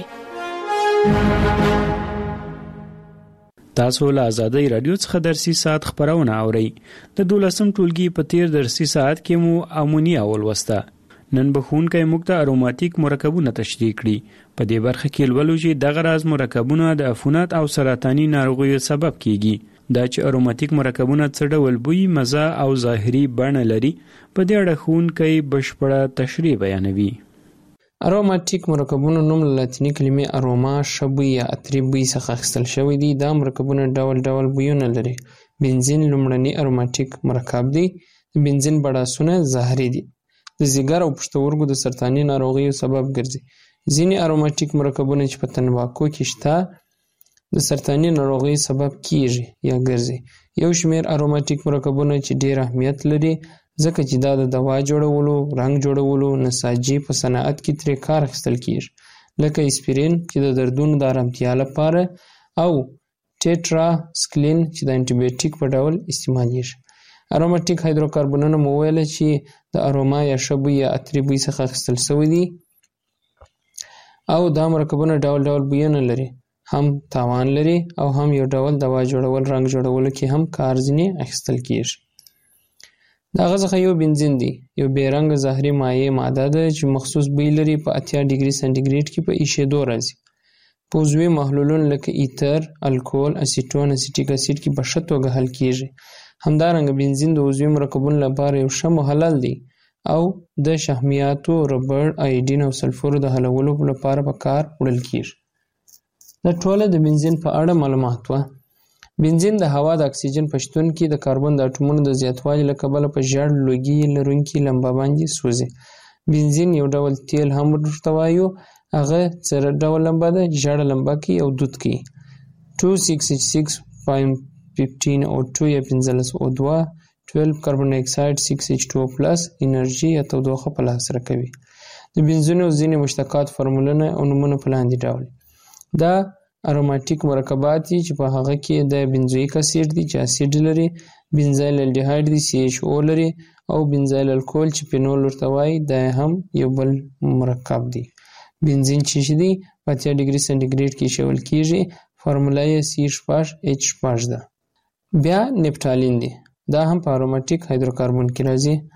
تاسو له آزادۍ رادیو څخه درسي ساعت خبرونه اورئ. د دولسم ټولګي په تیر درسي ساعت کې مو امونیا ولوسته. نن به ښوونکی موږ ته اروماتیک مرکبونه تشریح کړي. په دې برخه کې لولو چې دغه راز مرکبونه د عفونت او سرطاني ناروغیو سبب کیږي. دا چې اروماتیک مرکبونه څه ډول بوی، مزه او ظاهري بڼه لري، په دې اړه ښوونکی بشپړه تشریح بیانوي. اروماتیک مرکبونو نوم له لاتیني کلمې اروما ښه بوی یا عطري بوی څخه اخیستل شوی دی. دا مرکبونه ډول ډول بویونه لري. بنزین لومړنی اروماتیک مرکب دی. بنزین بړاسونه زهري دي. د ځیګر او پښتورګو د سرطاني ناروغیو سبب ګرځي. ځینې اروماتیک مرکبونه چې په تنباکو کې شته د سرطاني ناروغیو سبب کیږي یا ګرځي. یو شمېر اروماتیک مرکبونه چې ډېر اهمیت لري ځکه چې دا د دوا جوړولو، رنګ جوړولو، نساجي په صنعت کې ترې کار اخیستل کیږي، لکه اسپرین چې د دردونو د آرامتیا لپاره او ټیټرا سکلین چې د انټي بیوټیک په ډول استعمالیږي. اروماتیک هایدروکاربنونه مو ویل چې د اروما یا ښه بوی یا عطري بوی څخه اخیستل شوي دي او دا مرکبونه ډول ډول بویونه لري، هم تاوان لري او هم یو ډول دوا جوړول، رنګ جوړولو کې هم کار ځینې اخیستل کیږي. د هغه څخه یو بنزین دی، یو بې رنګه زهري مایع ماده ده چې مخصوص بوی لري. په اتیا ډیګري سانتیګریډ کې په ایشېدو راځي. په عضوي محلولونو لکه ایتر، الکول، اسیټون، اسیټیک اسید کې په ښه توګه حل کیږي. همدارنګه بنزین د عضوي مرکبونو لپاره یو ښه محلل دی او د شحمیاتو، ربړ، آیډین او سلفورو د حلولو لپاره په کار وړل کیږي. دا ټوله د بنزین په اړه معلومات وه. بنزین د هوا د اکسیجن په شتون کې د کاربن د اټومونو د زیاتوالي له کبله په ژیړ لوګي لرونکي لمبه باندې سوځي. بنزین یو ډول تیل هم ورته وایو. هغه څه ډول لمبه ده؟ ژیړه لمبه کوي او دود کوي. two six H six fifteen O two یا پنځلس O two twelve کاربن ډای اکساید six H two O plus انرژي یا تودوخه په لاس راکوي. د بنزینو ځینې مشتقات فورمولونه او نومونه په لاندې ډول دا اروماتیک مرکبات دي چې په هغه کې د بنزویک اسید دی چې اسید لري، بنزایل الډیهاید دی C H O لري او بنزایل الکول چې فینول ورته وایي دا هم یو بل مرکب دی. بنزین چې دی په اتیا ډیګري سانتیګریډ کې ایښودل کیږي. فارموله یې C six H six ده. بیا نپټالین دی. دا هم په اروماتیک هایدروکاربن کې راځي.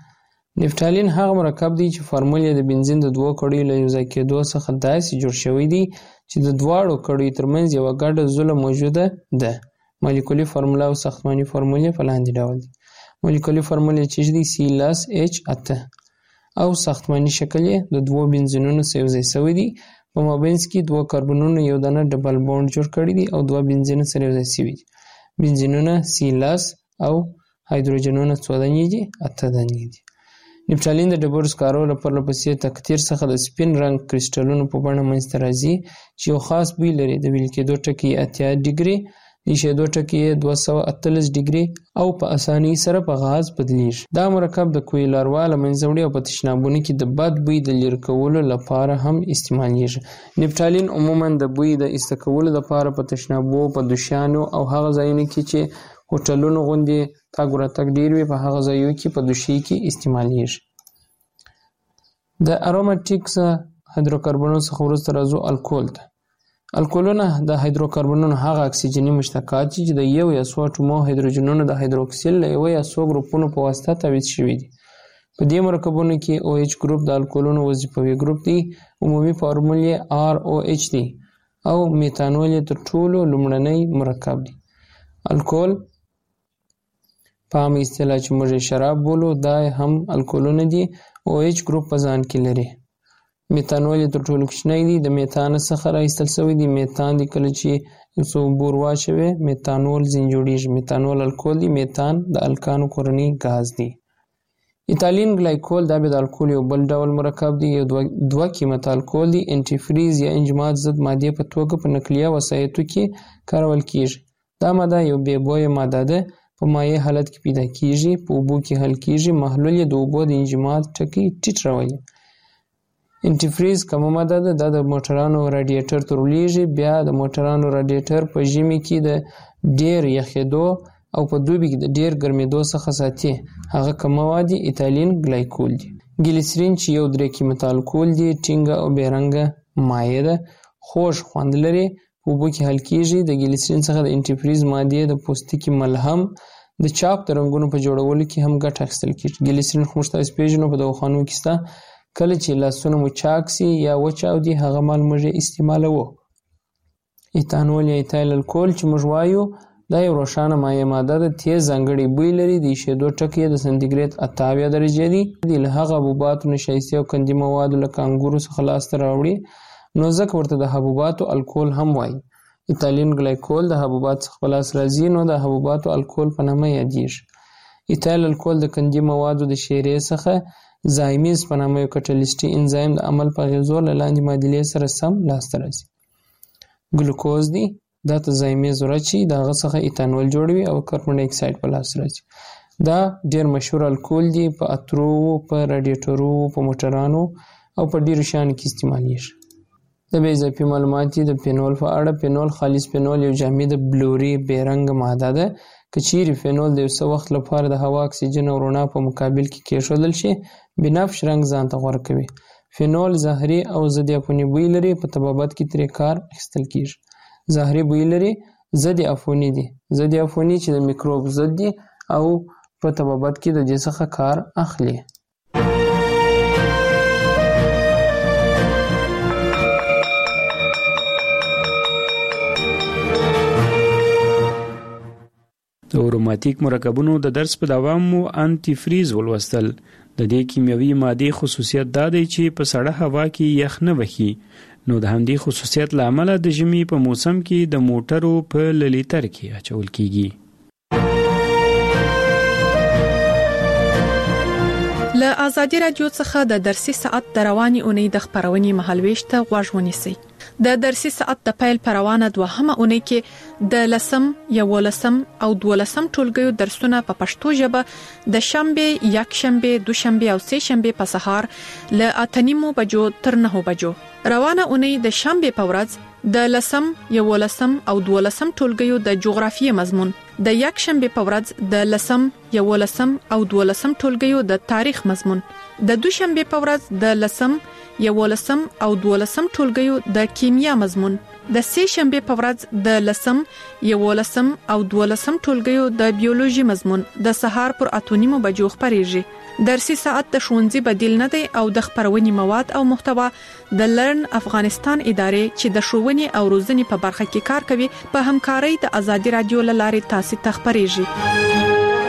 نفتالین هغه مرکب دی چې فارمول یې د بنزین د دوه کړیو له یوځای کېدو څخه داسې جوړ شوی دی چې د دواړو کړیو ترمنځ یوه ګډه زوله موجوده ده. مالیکولي فارموله او ساختماني فارمول یې په لاندې ډول دي. مالیکولي فارمول یې چې دی سی لس اچ اته او ساختماني شکل یې د دوو بنزینونو سره یوځای شوی دی. په مابینځ کې دوه کاربنونو یو دانه ډبل بانډ جوړ کړی دی او دوه بنزین سره یوځای شوي دي. بنزینونه سی لس او هایدروجنونه څو دانې دي؟ اته دانې دي. نفتالین د ډبرو سکارو له پرله پسې تکتیر څخه د سپین رنګ کریسټلونو په بڼه منځته راځي چې یو خاص بوی لري. د ویل کېدو ټکي اتیا ډیګري، د ایشېدو ټکي دوه سوه اتلس ډیګري او په اسانۍ سره په غاز بدلیږي. دا مرکب د کوی لاروا له منځه وړي او په تشنابونو کې د بد بوی د لرې کولو لپاره هم استعمالیږي. نفتالین عموما د بوی د ایسته کولو لپاره په تشنابو، په دوشیانو او هغه ځایونو کې چې هوټلونو غوندې تګ راتګ ډېر وي په هغه ځایونو کې په دوشي کې استعمالیږي. د اروماتیکس هایدروکاربنونو څخه وروسته راځو الکول ته. الکولونه د هایدروکاربنونو هغه اکسیجني مشتقات دي چې د یو یا څو اټومو هایدروجنونو د هایدروکسیل له یو یا څو ګروپونو په واسطه تابع شوي دي. په دې مرکبونو کې او ایچ ګروپ د الکولونو وظیفوي ګروپ دی. عمومي فارمول یې آر او ایچ دی او میتانول یې تر ټولو لومړنی مرکب دی. الکول په عامه اصطلاح چې موږ یې شراب بولو دا هم الکولونه دي. او ایچ ګروپ په ځان کې لري. میتانول یې تر ټولو کوچنی دی. د میتان څخه راایستل شوی دی. میتان دی کله چې یو څه اوبه ور واچوي میتانول ځینې جوړیږي. میتانول الکول دی. میتان د الکانو کورنی غاز دی. ایتالین ګلایکول دا به د الکول یو بل ډول مرکب دی. یو دوه قیمت الکول دی. انټیفریز یا انجماد ضد مادې په توګه په نقلیه وسایطو کې کارول کیږي. دا ماده یو بې بویه ماده ده. په مایع حالت کې پیدا کیږي، په اوبو کې حل کیږي. محلول یې د اوبو د انجماد ټکي ټیټ راولي. انټیفریز کومه ماده ده؟ دا د موټرانو راډیټر ته ورلیږي. بیا د موټرانو راډیټر په ژمي کې د ډیر یخېدو او په دوبي کې د ډیر ګرمېدو څخه ساتي. هغه کوم مواد دي؟ ایتالین ګلایکول دي. ګلیسرین چې یو درې قیمت الکول دی، ټینګه او بې رنګه مایع ده، خوږ خوند لري، په اوبو کې حل کیږي. د ګلیسرین څخه د انټیفریز مادې د پوستکي ملهم د چاپ د رنګونو په جوړولو کې هم ګټه اخیستل کیږي. ګلیسرین خو موږ تاسو پیژنو په دواخانو کې شته. کله چې لاسونه مو چاک سي یا وچاودي هغه مال موږ استعمالوو. ایتانول یا ایتایل الکول چې موږ وایو دا یو روښانه مایع ماده ده. تیز ځانګړی بوی لري. د ایشېدو ټکي د سانتیګریډ اته اویا درجې دي. له هغه حبوباتو نشایستې او قندي موادو لکه انګورو څخه لاسته راوړي نو ځکه ورته د حبوباتو الکول هم وایي. ایتالین ګلایکول د حبوباتو څخه په لاس راځي نو د حبوباتو الکول په نامه یادیږي. ایتایل الکول د قندي موادو د شیرې څخه زایمیز په نامه یو کټلیسټي انزایم د عمل په اغېزو له لاندې معادلې سره سم لاسته راځي. ګلوکوز دی. دا ته زایمیز ورچي د هغه څخه ایتانول جوړوي او کاربن ډای اکساید په لاس راځي. دا ډیر مشهور الکول دی. په اترو، په راډیټرو، په موټرانو او په ډیرو شیانو کې استعمالیږي. د بې اضافي معلومات دي د فینول په اړه. فینول خالص فینول یو جامده بلوري بې رنګه ماده ده. که چیرې فینول د یو څه وخت لپاره د هوا اکسیجن او رڼا په مقابل کې کېښودل شي بنفش رنګ ځان ته غوره کوي. فینول زهري او ضد عفوني بوی لري. په طبابت کې ترې کار اخیستل کیږي. زهري بوی لري. ضد عفوني دي. ضد عفوني چې د میکروب ضد دي او په طبابت کې د دې څخه کار اخلي. د اروماتیک مرکبونو د درس په دوام مو انټي فریز ولوستل. د دې کیمیاوي مادې خصوصیت دا دی چې په سړه هوا کې یخ نه وهي. نو د همدې خصوصیت له امله د ژمي په موسم کې د موټرو په لیټر کې اچول کیږي. له آزادي رادیو څخه د درسي ساعت د رواني اونۍ د خبرونې مهالويش ته غوږ ونیسئ. د درسي ساعت د پیل پروانه دوهمه اونۍ کې د لسم، یولسم او دولسم ټولګیو درسونه په پښتو ژبه د شنبه، یکشنبه، دوشنبه او سه شنبه په سهار له اته نیمو بجو تر نهو بجو. روانه اونۍ د شنبه په ورځ د لسم، یولسم او دولسم ټولګیو د جغرافیې مضمون، د یکشنبه په ورځ د لسم، یولسم او دولسم ټولګیو د تاریخ مضمون، د دوشنبه په ورځ د لسم، یولسم او دولسم ټولګیو د کیمیا مضمون، د سې شنبه په ورځ د لسم یولسم او دولسم ټولګیو د بیولوژي مضمون د سهار پر اتونیمو بجو خبرېږي. درسي ساعت د ښوونځي بدیل نه دی او د خبرونې مواد او محتوا د لرن افغانستان ادارې چې د ښوونې او روزنې په برخه کې کار کوي په همکارۍ د ازادي رادیو لارې تاسو ته خبرېږي.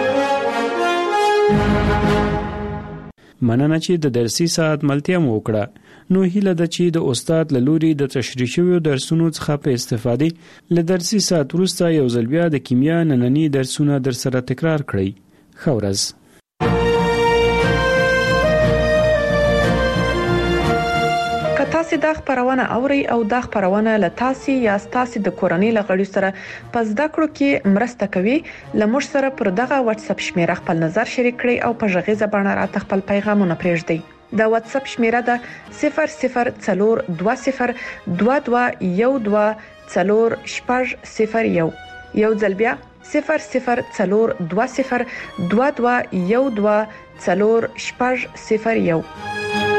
مننه چې د درسي ساعت ملتیا مو وکړه. نو هیله ده چې د استاد لوري د تشریح شویو درسونو څخه په استفادې له درسي ساعت وروسته یو ځل بیا د کیمیا نننی درسونه در سره تکرار کړئ. ښه ورځ. تاسو د خبرونه اوري او د خبرونه له تاسو یا تاسو د کورنۍ لغړی سره پس د کړو کې مرسته کوي. لمر سره پر دغه واتس اپ شمیره خپل نظر شریک کړئ او په ژغې زبانه را خپل پیغامونه پرېږدئ. د واتس اپ شمیره ده صفر صفر څلور دوه صفر دوه دوه یو دوه څلور شپږ صفر یو. یو ځل بیا صفر صفر څلور دوه صفر دوه دوه یو دوه څلور شپږ صفر یو.